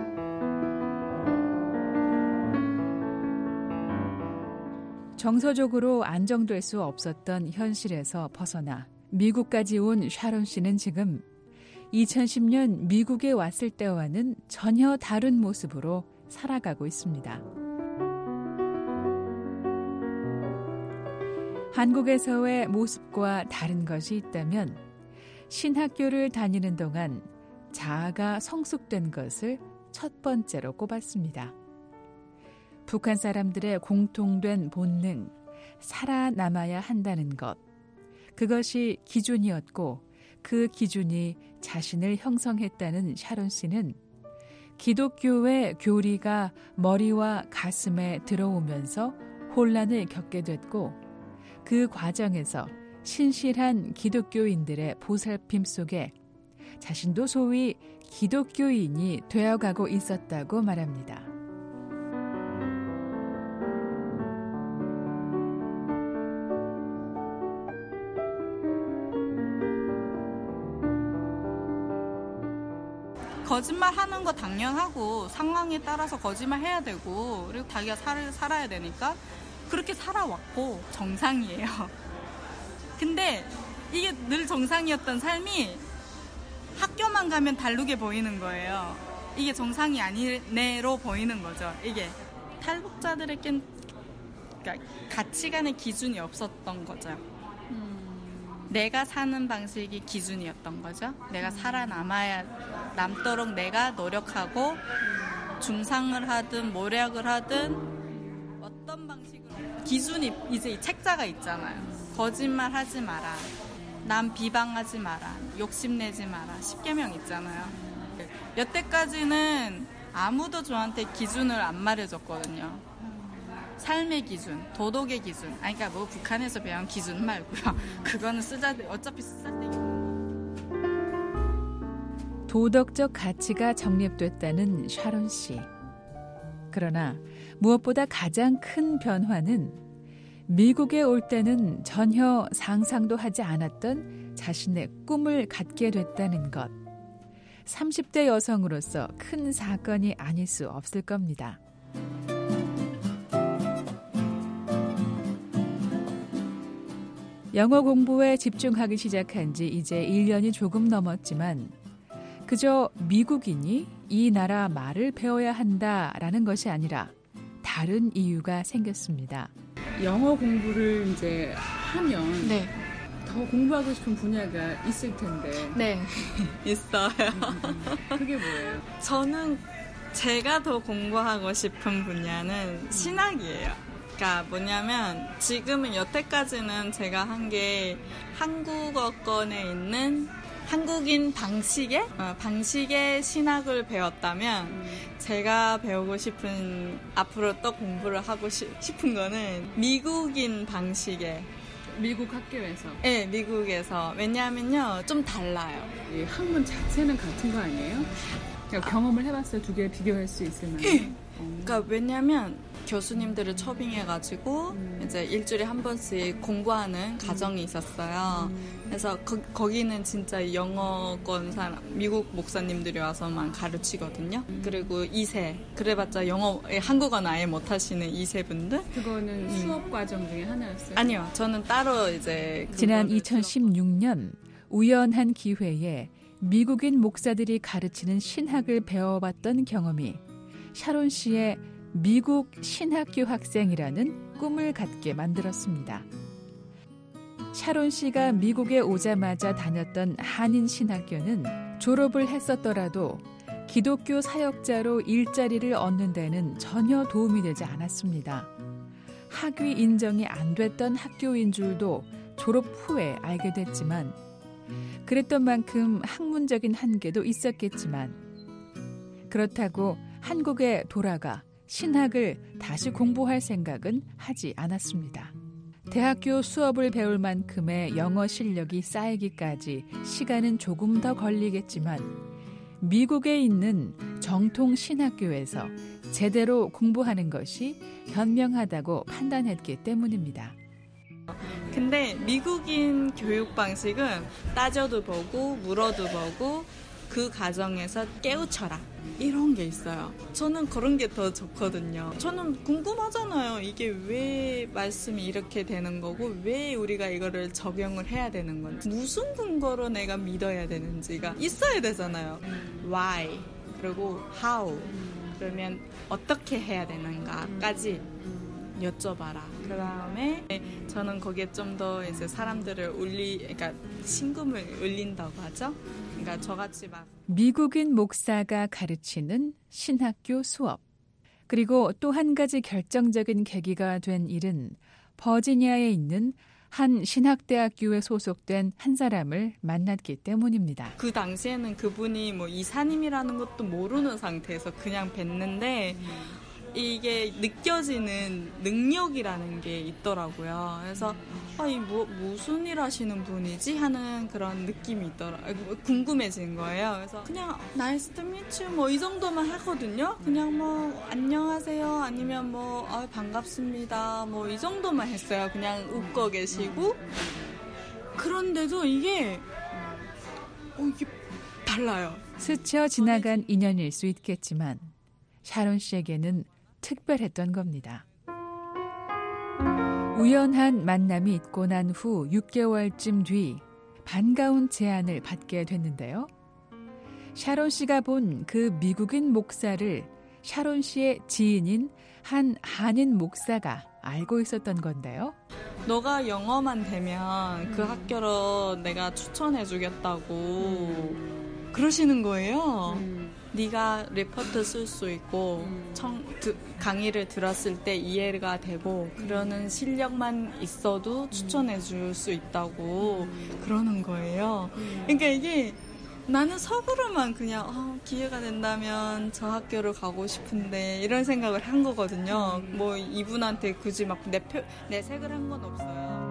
정서적으로 안정될 수 없었던 현실에서 벗어나 미국까지 온 샤론 씨는 지금 이천십 년 미국에 왔을 때와는 전혀 다른 모습으로 살아가고 있습니다. 한국에서의 모습과 다른 것이 있다면 신학교를 다니는 동안 자아가 성숙된 것을 첫 번째로 꼽았습니다. 북한 사람들의 공통된 본능, 살아남아야 한다는 것. 그것이 기준이었고 그 기준이 자신을 형성했다는 샤론 씨는 기독교의 교리가 머리와 가슴에 들어오면서 혼란을 겪게 됐고 그 과정에서 신실한 기독교인들의 보살핌 속에 자신도 소위 기독교인이 되어가고 있었다고 말합니다. 거짓말 하는 거 당연하고 상황에 따라서 거짓말 해야 되고 그리고 자기가 살, 살아야 되니까 그렇게 살아왔고 정상이에요. 근데 이게 늘 정상이었던 삶이 학교만 가면 다르게 보이는 거예요. 이게 정상이 아니네로 보이는 거죠. 이게 탈북자들에겐 그러니까 가치관의 기준이 없었던 거죠. 음. 내가 사는 방식이 기준이었던 거죠. 내가 살아남아야 남도록 내가 노력하고 중상을 하든 모략을 하든 어떤 방식으로 기준이 이제 이 책자가 있잖아요. 거짓말 하지 마라. 남 비방하지 마라. 욕심내지 마라. 십계명 있잖아요. 여태까지는 아무도 저한테 기준을 안 말해줬거든요. 삶의 기준, 도덕의 기준. 아니, 그러니까 뭐 북한에서 배운 기준 말고요. 그거는 쓰자대 어차피 쓰자대기. 도덕적 가치가 정립됐다는 샤론 씨. 그러나 무엇보다 가장 큰 변화는 미국에 올 때는 전혀 상상도 하지 않았던 자신의 꿈을 갖게 됐다는 것. 삼십 대 여성으로서 큰 사건이 아닐 수 없을 겁니다. 영어 공부에 집중하기 시작한 지 이제 일 년이 조금 넘었지만 그저 미국인이 이 나라 말을 배워야 한다라는 것이 아니라 다른 이유가 생겼습니다. 영어 공부를 이제 하면 네. 더 공부하고 싶은 분야가 있을 텐데. 네, 있어요. 그게 뭐예요? 저는 제가 더 공부하고 싶은 분야는 신학이에요. 그러니까 뭐냐면 지금은 여태까지는 제가 한 게 한국어권에 있는 한국인 방식의 어, 방식의 신학을 배웠다면 음. 제가 배우고 싶은 앞으로 또 공부를 하고 시, 싶은 거는 미국인 방식의 미국 학교에서? 네, 미국에서. 왜냐하면요 좀 달라요. 이 학문 자체는 같은 거 아니에요? 그러니까 아. 경험을 해봤어요. 두 개 비교할 수 있을 만한. 네. 그러니까 왜냐하면 교수님들을 초빙해가지고 음. 이제 일주일에 한 번씩 공부하는 과정이 음. 있었어요. 음. 그래서 거, 거기는 진짜 영어권 사람, 미국 목사님들이 와서만 가르치거든요. 음. 그리고 이 세, 그래봤자 영어, 한국어는 아예 못하시는 이 세 분들. 그거는 음. 수업 과정 중에 하나였어요? 아니요, 저는 따로 이제 지난 이천십육 년 우연한 기회에 미국인 목사들이 가르치는 신학을 배워봤던 경험이 샤론 씨의 미국 신학교 학생이라는 꿈을 갖게 만들었습니다. 샤론 씨가 미국에 오자마자 다녔던 한인 신학교는 졸업을 했었더라도 기독교 사역자로 일자리를 얻는 데는 전혀 도움이 되지 않았습니다. 학위 인정이 안 됐던 학교인 줄도 졸업 후에 알게 됐지만 그랬던 만큼 학문적인 한계도 있었겠지만 그렇다고 한국에 돌아가 신학을 다시 공부할 생각은 하지 않았습니다. 대학교 수업을 배울 만큼의 영어 실력이 쌓이기까지 시간은 조금 더 걸리겠지만 미국에 있는 정통 신학교에서 제대로 공부하는 것이 현명하다고 판단했기 때문입니다. 근데 미국인 교육 방식은 따져도 보고 물어도 보고 그 과정에서 깨우쳐라 이런 게 있어요. 저는 그런 게 더 좋거든요. 저는 궁금하잖아요. 이게 왜 말씀이 이렇게 되는 거고 왜 우리가 이거를 적용을 해야 되는 건지 무슨 근거로 내가 믿어야 되는지가 있어야 되잖아요. Why 그리고 How 그러면 어떻게 해야 되는가까지 여쭤봐라. 그 다음에 저는 거기에 좀 더 이제 사람들을 울리, 그러니까 심금을 울린다고 하죠. 그러니까 저같이 막 미국인 목사가 가르치는 신학교 수업. 그리고 또 한 가지 결정적인 계기가 된 일은 버지니아에 있는 한 신학대학교에 소속된 한 사람을 만났기 때문입니다. 그 당시에는 그분이 뭐 이사님이라는 것도 모르는 상태에서 그냥 뵀는데 이게 느껴지는 능력이라는 게 있더라고요. 그래서 아, 이 뭐, 무슨 일 하시는 분이지? 하는 그런 느낌이 있더라. 궁금해진 거예요. 그래서 그냥 나이스 투 미츠 뭐 이 정도만 하거든요. 그냥 뭐 안녕하세요 아니면 뭐 아, 반갑습니다 뭐 이 정도만 했어요. 그냥 웃고 계시고. 그런데도 이게 어, 이게 달라요. 스쳐 지나간 인연일 수 있겠지만 샤론 씨에게는 특별했던 겁니다. 우연한 만남이 있고 난 후 육 개월쯤 뒤 반가운 제안을 받게 됐는데요. 샤론 씨가 본 그 미국인 목사를 샤론 씨의 지인인 한 한인 목사가 알고 있었던 건데요. 너가 영어만 되면 그 학교로 내가 추천해 주겠다고 음. 그러시는 거예요. 음. 네가 리포트 쓸 수 있고 음. 청, 드, 강의를 들었을 때 이해가 되고 그러는 실력만 있어도 추천해 줄 수 있다고 음. 그러는 거예요. 음. 그러니까 이게 나는 속으로만 그냥 어, 기회가 된다면 저 학교를 가고 싶은데 이런 생각을 한 거거든요. 음. 뭐 이분한테 굳이 막 내 표, 내색을 한 건 없어요.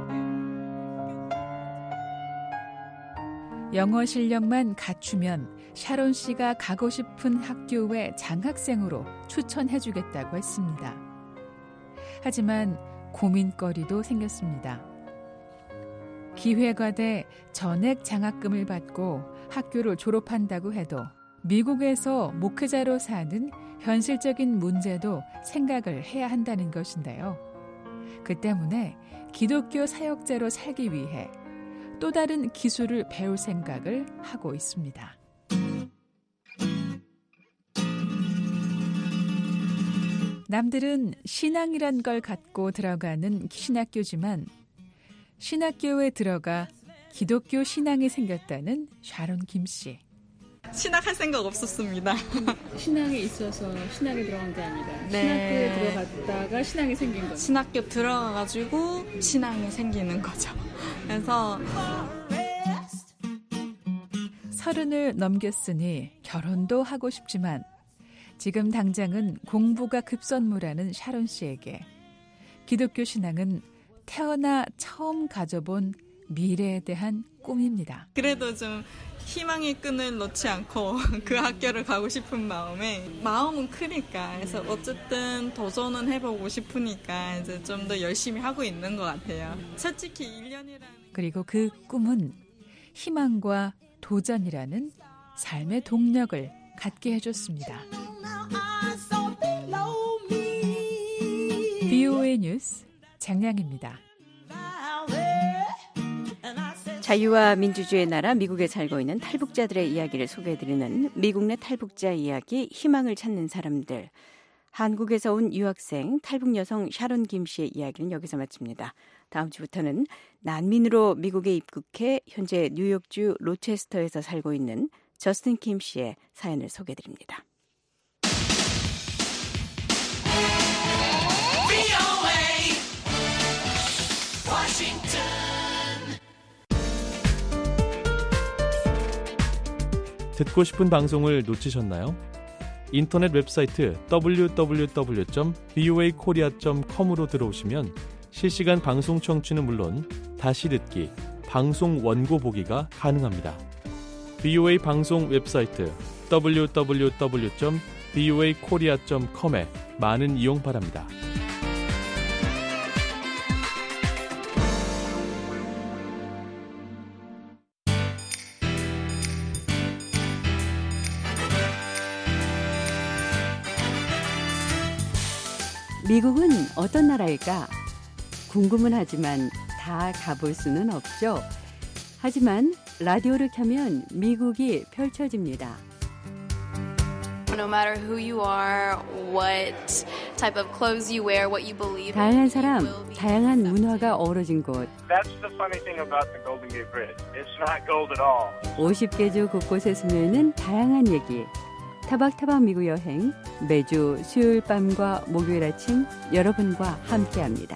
영어 실력만 갖추면 샤론 씨가 가고 싶은 학교의 장학생으로 추천해주겠다고 했습니다. 하지만 고민거리도 생겼습니다. 기회가 돼 전액 장학금을 받고 학교를 졸업한다고 해도 미국에서 목회자로 사는 현실적인 문제도 생각을 해야 한다는 것인데요. 그 때문에 기독교 사역자로 살기 위해 또 다른 기술을 배울 생각을 하고 있습니다. 남들은 신앙이란 걸 갖고 들어가는 신학교지만 신학교에 들어가 기독교 신앙이 생겼다는 샤론 김 씨. 신학할 생각 없었습니다. 신앙에 있어서 신학에 들어간 게 아니라 네. 신학교에 들어갔다가 신앙이 생긴 거죠. 신학교 들어가가지고 신앙이 생기는 거죠. 그래서 서른을 넘겼으니 결혼도 하고 싶지만 지금 당장은 공부가 급선무라는 샤론 씨에게 기독교 신앙은 태어나 처음 가져본 미래에 대한 꿈입니다. 그래도 좀 희망의 끈을 놓지 않고 그 학교를 가고 싶은 마음에 마음은 크니까 그래서 어쨌든 도전은 해보고 싶으니까 이제 좀 더 열심히 하고 있는 것 같아요. 솔직히 일 년이라는 그리고 그 꿈은 희망과 도전이라는 삶의 동력을 갖게 해줬습니다. 비오에이 뉴스 장량입니다. 자유와 민주주의의 나라 미국에 살고 있는 탈북자들의 이야기를 소개해드리는 미국 내 탈북자 이야기 희망을 찾는 사람들. 한국에서 온 유학생 탈북 여성 샤론 김 씨의 이야기는 여기서 마칩니다. 다음 주부터는 난민으로 미국에 입국해 현재 뉴욕주 로체스터에서 살고 있는 저스틴 김 씨의 사연을 소개해드립니다. 듣고 싶은 방송을 놓치셨나요? 인터넷 웹사이트 더블유 더블유 더블유 점 브이오에이 코리아 점 컴으로 들어오시면 실시간 방송 청취는 물론 다시 듣기, 방송 원고 보기가 가능합니다. 브이오에이 방송 웹사이트 더블유 더블유 더블유 점 브이오에이 코리아 점 컴에 많은 이용 바랍니다. 미국은 어떤 나라일까? 궁금은 하지만 다 가볼 수는 없죠. 하지만 라디오를 켜면 미국이 펼쳐집니다. No matter who you are, what type of clothes you wear, what you believe. 다양한 사람, 다양한 문화가 어우러진 곳. That's the funny thing about the Golden Gate Bridge. It's not gold at all. 오십 개 주 곳곳에 스며있는 다양한 얘기. 타박타박 미국 여행, 매주 수요일 밤과 목요일 아침 여러분과 함께합니다.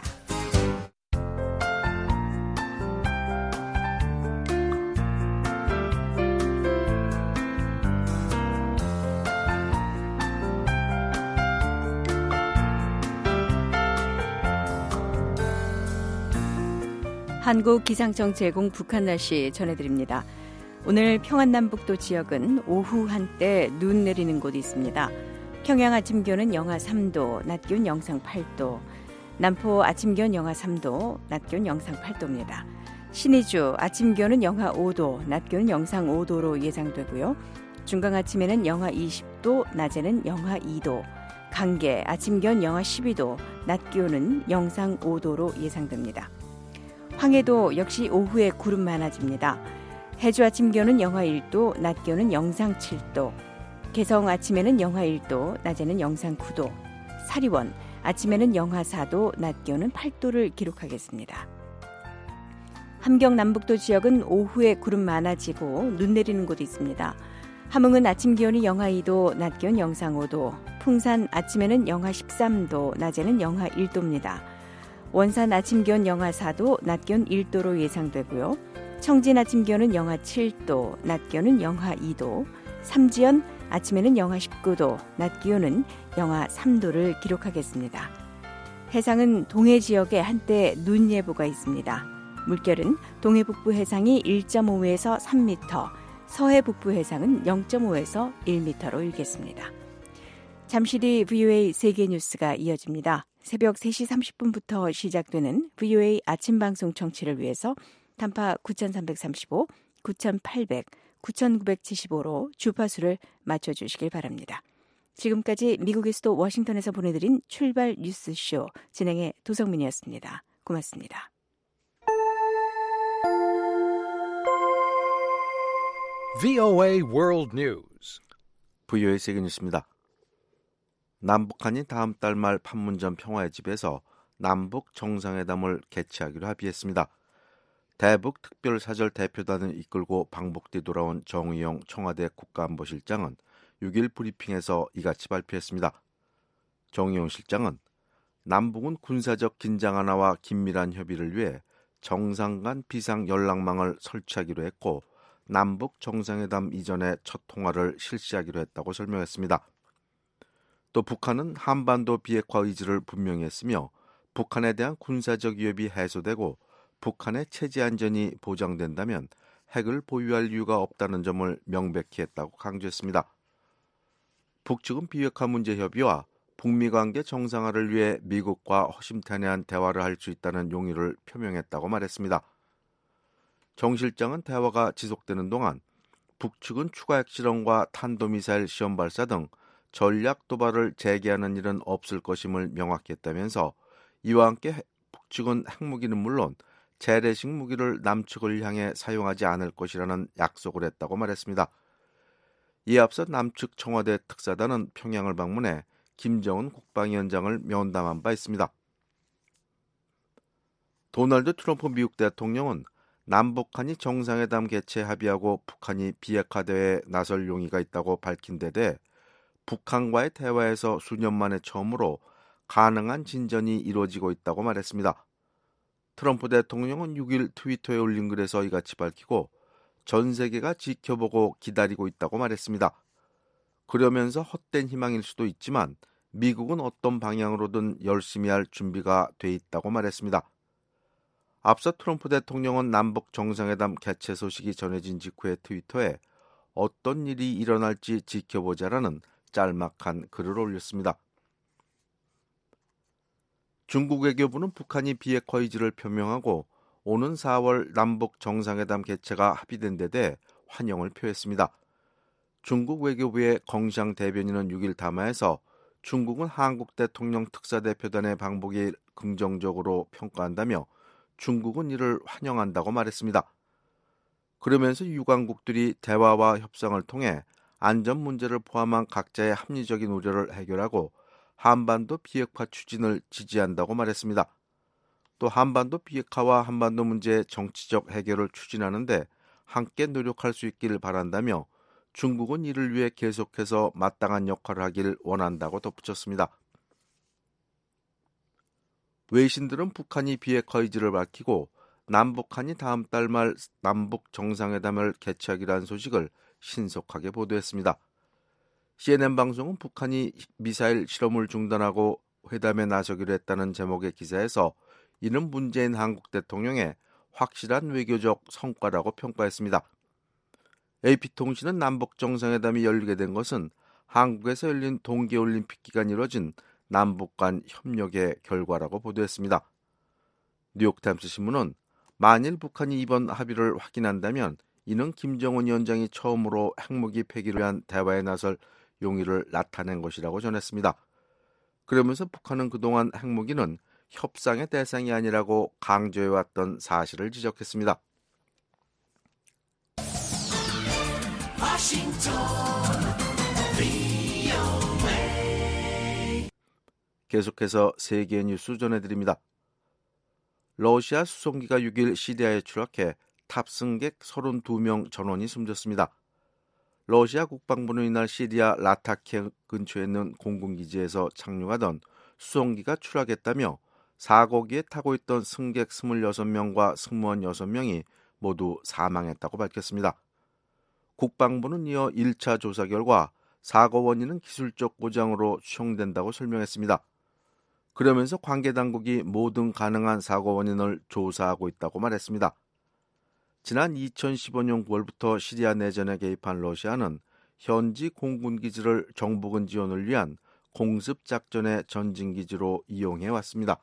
한국기상청 제공 북한 날씨 전해드립니다. 오늘 평안남북도 지역은 오후 한때 눈 내리는 곳이 있습니다. 평양 아침 기온은 영하 삼 도, 낮 기온 영상 팔 도, 남포 아침 기온 영하 삼 도, 낮 기온 영상 팔 도입니다. 신의주 아침 기온은 영하 오 도, 낮 기온은 영상 오 도로 예상되고요. 중강 아침에는 영하 이십 도, 낮에는 영하 이 도, 강계 아침 기온 영하 십이 도, 낮 기온은 영상 오 도로 예상됩니다. 황해도 역시 오후에 구름 많아집니다. 해주 아침 기온은 영하 일 도, 낮 기온은 영상 칠 도, 개성 아침에는 영하 일 도, 낮에는 영상 구 도, 사리원 아침에는 영하 사 도, 낮 기온은 팔 도를 기록하겠습니다. 함경 남북도 지역은 오후에 구름 많아지고 눈 내리는 곳이 있습니다. 함흥은 아침 기온이 영하 이 도, 낮 기온 영상 오 도, 풍산 아침에는 영하 십삼 도, 낮에는 영하 일 도입니다. 원산 아침 기온 영하 사 도, 낮 기온 일 도로 예상되고요. 청진 아침 기온은 영하 칠 도, 낮 기온은 영하 이 도, 삼지연 아침에는 영하 십구 도, 낮 기온은 영하 삼 도를 기록하겠습니다. 해상은 동해 지역에 한때 눈 예보가 있습니다. 물결은 동해 북부 해상이 일 점 오에서 삼 미터, 서해 북부 해상은 영 점 오에서 일 미터로 일겠습니다. 잠시 뒤 브이오에이 세계뉴스가 이어집니다. 새벽 세 시 삼십 분부터 시작되는 브이오에이 아침 방송 청취를 위해서 단파 구천삼백삼십오, 구천팔백, 구천구백칠십오로 주파수를 맞춰주시길 바랍니다. 지금까지 미국의 수도 워싱턴에서 보내드린 출발 뉴스쇼 진행의 도성민이었습니다. 고맙습니다. 브이오에이 World News. 브이오에이 세계뉴스입니다. 남북한이 다음 달 말 판문점 평화의 집에서 남북 정상회담을 개최하기로 합의했습니다. 대북 특별사절 대표단을 이끌고 방북 뒤 돌아온 정의용 청와대 국가안보실장은 육 일 브리핑에서 이같이 발표했습니다. 정의용 실장은 남북은 군사적 긴장 완화와 긴밀한 협의를 위해 정상 간 비상 연락망을 설치하기로 했고 남북 정상회담 이전에 첫 통화를 실시하기로 했다고 설명했습니다. 또 북한은 한반도 비핵화 의지를 분명히 했으며 북한에 대한 군사적 위협이 해소되고 북한의 체제 안전이 보장된다면 핵을 보유할 이유가 없다는 점을 명백히 했다고 강조했습니다. 북측은 비핵화 문제 협의와 북미 관계 정상화를 위해 미국과 허심탄회한 대화를 할 수 있다는 용의를 표명했다고 말했습니다. 정 실장은 대화가 지속되는 동안 북측은 추가 핵실험과 탄도미사일 시험 발사 등 전략 도발을 재개하는 일은 없을 것임을 명확히 했다면서 이와 함께 북측은 핵무기는 물론 재래식 무기를 남측을 향해 사용하지 않을 것이라는 약속을 했다고 말했습니다. 이에 앞서 남측 청와대 특사단은 평양을 방문해 김정은 국방위원장을 면담한 바 있습니다. 도널드 트럼프 미국 대통령은 남북한이 정상회담 개최 합의하고 북한이 비핵화 대회에 나설 용의가 있다고 밝힌 데 대해 북한과의 대화에서 수년 만에 처음으로 가능한 진전이 이루어지고 있다고 말했습니다. 트럼프 대통령은 육 일 트위터에 올린 글에서 이같이 밝히고 전 세계가 지켜보고 기다리고 있다고 말했습니다. 그러면서 헛된 희망일 수도 있지만 미국은 어떤 방향으로든 열심히 할 준비가 돼 있다고 말했습니다. 앞서 트럼프 대통령은 남북 정상회담 개최 소식이 전해진 직후에 트위터에 어떤 일이 일어날지 지켜보자라는 짤막한 글을 올렸습니다. 중국 외교부는 북한이 비핵화 의지를 표명하고 오는 사월 남북 정상회담 개최가 합의된 데 대해 환영을 표했습니다. 중국 외교부의 껑샹 대변인은 육 일 담화에서 중국은 한국 대통령 특사대표단의 방북이 긍정적으로 평가한다며 중국은 이를 환영한다고 말했습니다. 그러면서 유관국들이 대화와 협상을 통해 안전 문제를 포함한 각자의 합리적인 우려를 해결하고 한반도 비핵화 추진을 지지한다고 말했습니다. 또 한반도 비핵화와 한반도 문제의 정치적 해결을 추진하는데 함께 노력할 수 있기를 바란다며 중국은 이를 위해 계속해서 마땅한 역할을 하길 원한다고 덧붙였습니다. 외신들은 북한이 비핵화 의지를 밝히고 남북한이 다음 달 말 남북 정상회담을 개최하기로 한 소식을 신속하게 보도했습니다. 씨엔엔 방송은 북한이 미사일 실험을 중단하고 회담에 나서기로 했다는 제목의 기사에서 이는 문재인 한국 대통령의 확실한 외교적 성과라고 평가했습니다. 에이피통신은 남북 정상회담이 열리게 된 것은 한국에서 열린 동계올림픽 기간 이뤄진 남북 간 협력의 결과라고 보도했습니다. 뉴욕타임스 신문은 만일 북한이 이번 합의를 확인한다면 이는 김정은 위원장이 처음으로 핵무기 폐기를 위한 대화에 나설 용의를 나타낸 것이라고 전했습니다. 그러면서 북한은 그동안 핵무기는 협상의 대상이 아니라고 강조해왔던 사실을 지적했습니다. 계속해서 세계 뉴스 전해드립니다. 러시아 수송기가 육 일 시리아에 추락해 탑승객 삼십이 명 전원이 숨졌습니다. 러시아 국방부는 이날 시리아 라타키아 근처에 있는 공군기지에서 착륙하던 수송기가 추락했다며 사고기에 타고 있던 승객 이십육 명과 승무원 여섯 명이 모두 사망했다고 밝혔습니다. 국방부는 이어 일 차 조사 결과 사고 원인은 기술적 고장으로 추정된다고 설명했습니다. 그러면서 관계 당국이 모든 가능한 사고 원인을 조사하고 있다고 말했습니다. 지난 이천십오 년 구월부터 시리아 내전에 개입한 러시아는 현지 공군기지를 정부군 지원을 위한 공습작전의 전진기지로 이용해왔습니다.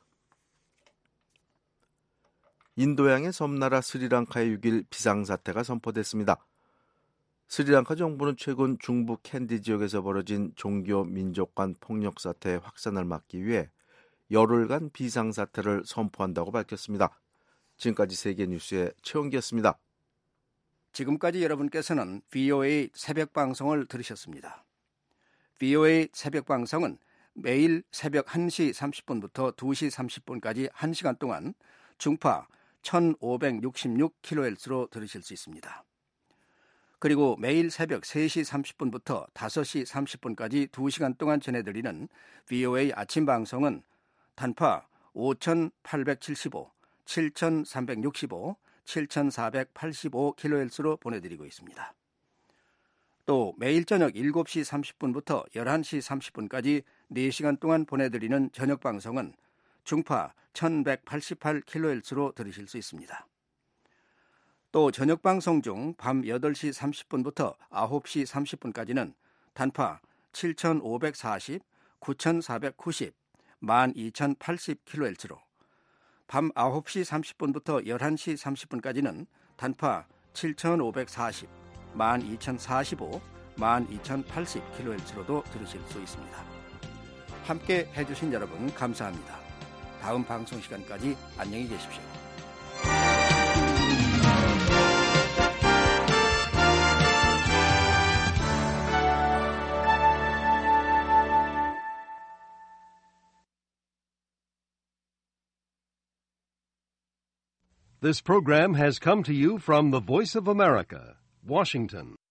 인도양의 섬나라 스리랑카에 육 일 비상사태가 선포됐습니다. 스리랑카 정부는 최근 중부 캔디 지역에서 벌어진 종교 민족 간 폭력 사태의 확산을 막기 위해 열흘간 비상사태를 선포한다고 밝혔습니다. 지금까지 세계뉴스의 최원기였습니다. 지금까지 여러분께서는 브이오에이 새벽방송을 들으셨습니다. 브이오에이 새벽방송은 매일 새벽 한 시 삼십 분부터 두 시 삼십 분까지 한 시간 동안 중파 천오백육십육 킬로헤르츠로 들으실 수 있습니다. 그리고 매일 새벽 세 시 삼십 분부터 다섯 시 삼십 분까지 두 시간 동안 전해드리는 브이오에이 아침 방송은 단파 오천팔백칠십오, 칠천삼백육십오, 칠천사백팔십오 킬로헤르츠로 보내드리고 있습니다. 또 매일 저녁 일곱 시 삼십 분부터 열한 시 삼십 분까지 네 시간 동안 보내드리는 저녁 방송은 중파 천백팔십팔 킬로헤르츠로 들으실 수 있습니다. 또 저녁 방송 중 밤 여덟 시 삼십 분부터 아홉 시 삼십 분까지는 단파 칠천오백사십, 구천사백구십, 만 이천팔십 킬로헤르츠로 밤 아홉 시 삼십 분부터 열한 시 삼십 분까지는 단파 칠천오백사십, 만 이천사십오, 만 이천팔십 킬로헤르츠로도 들으실 수 있습니다. 함께 해주신 여러분 감사합니다. 다음 방송 시간까지 안녕히 계십시오. This program has come to you from the Voice of America, Washington.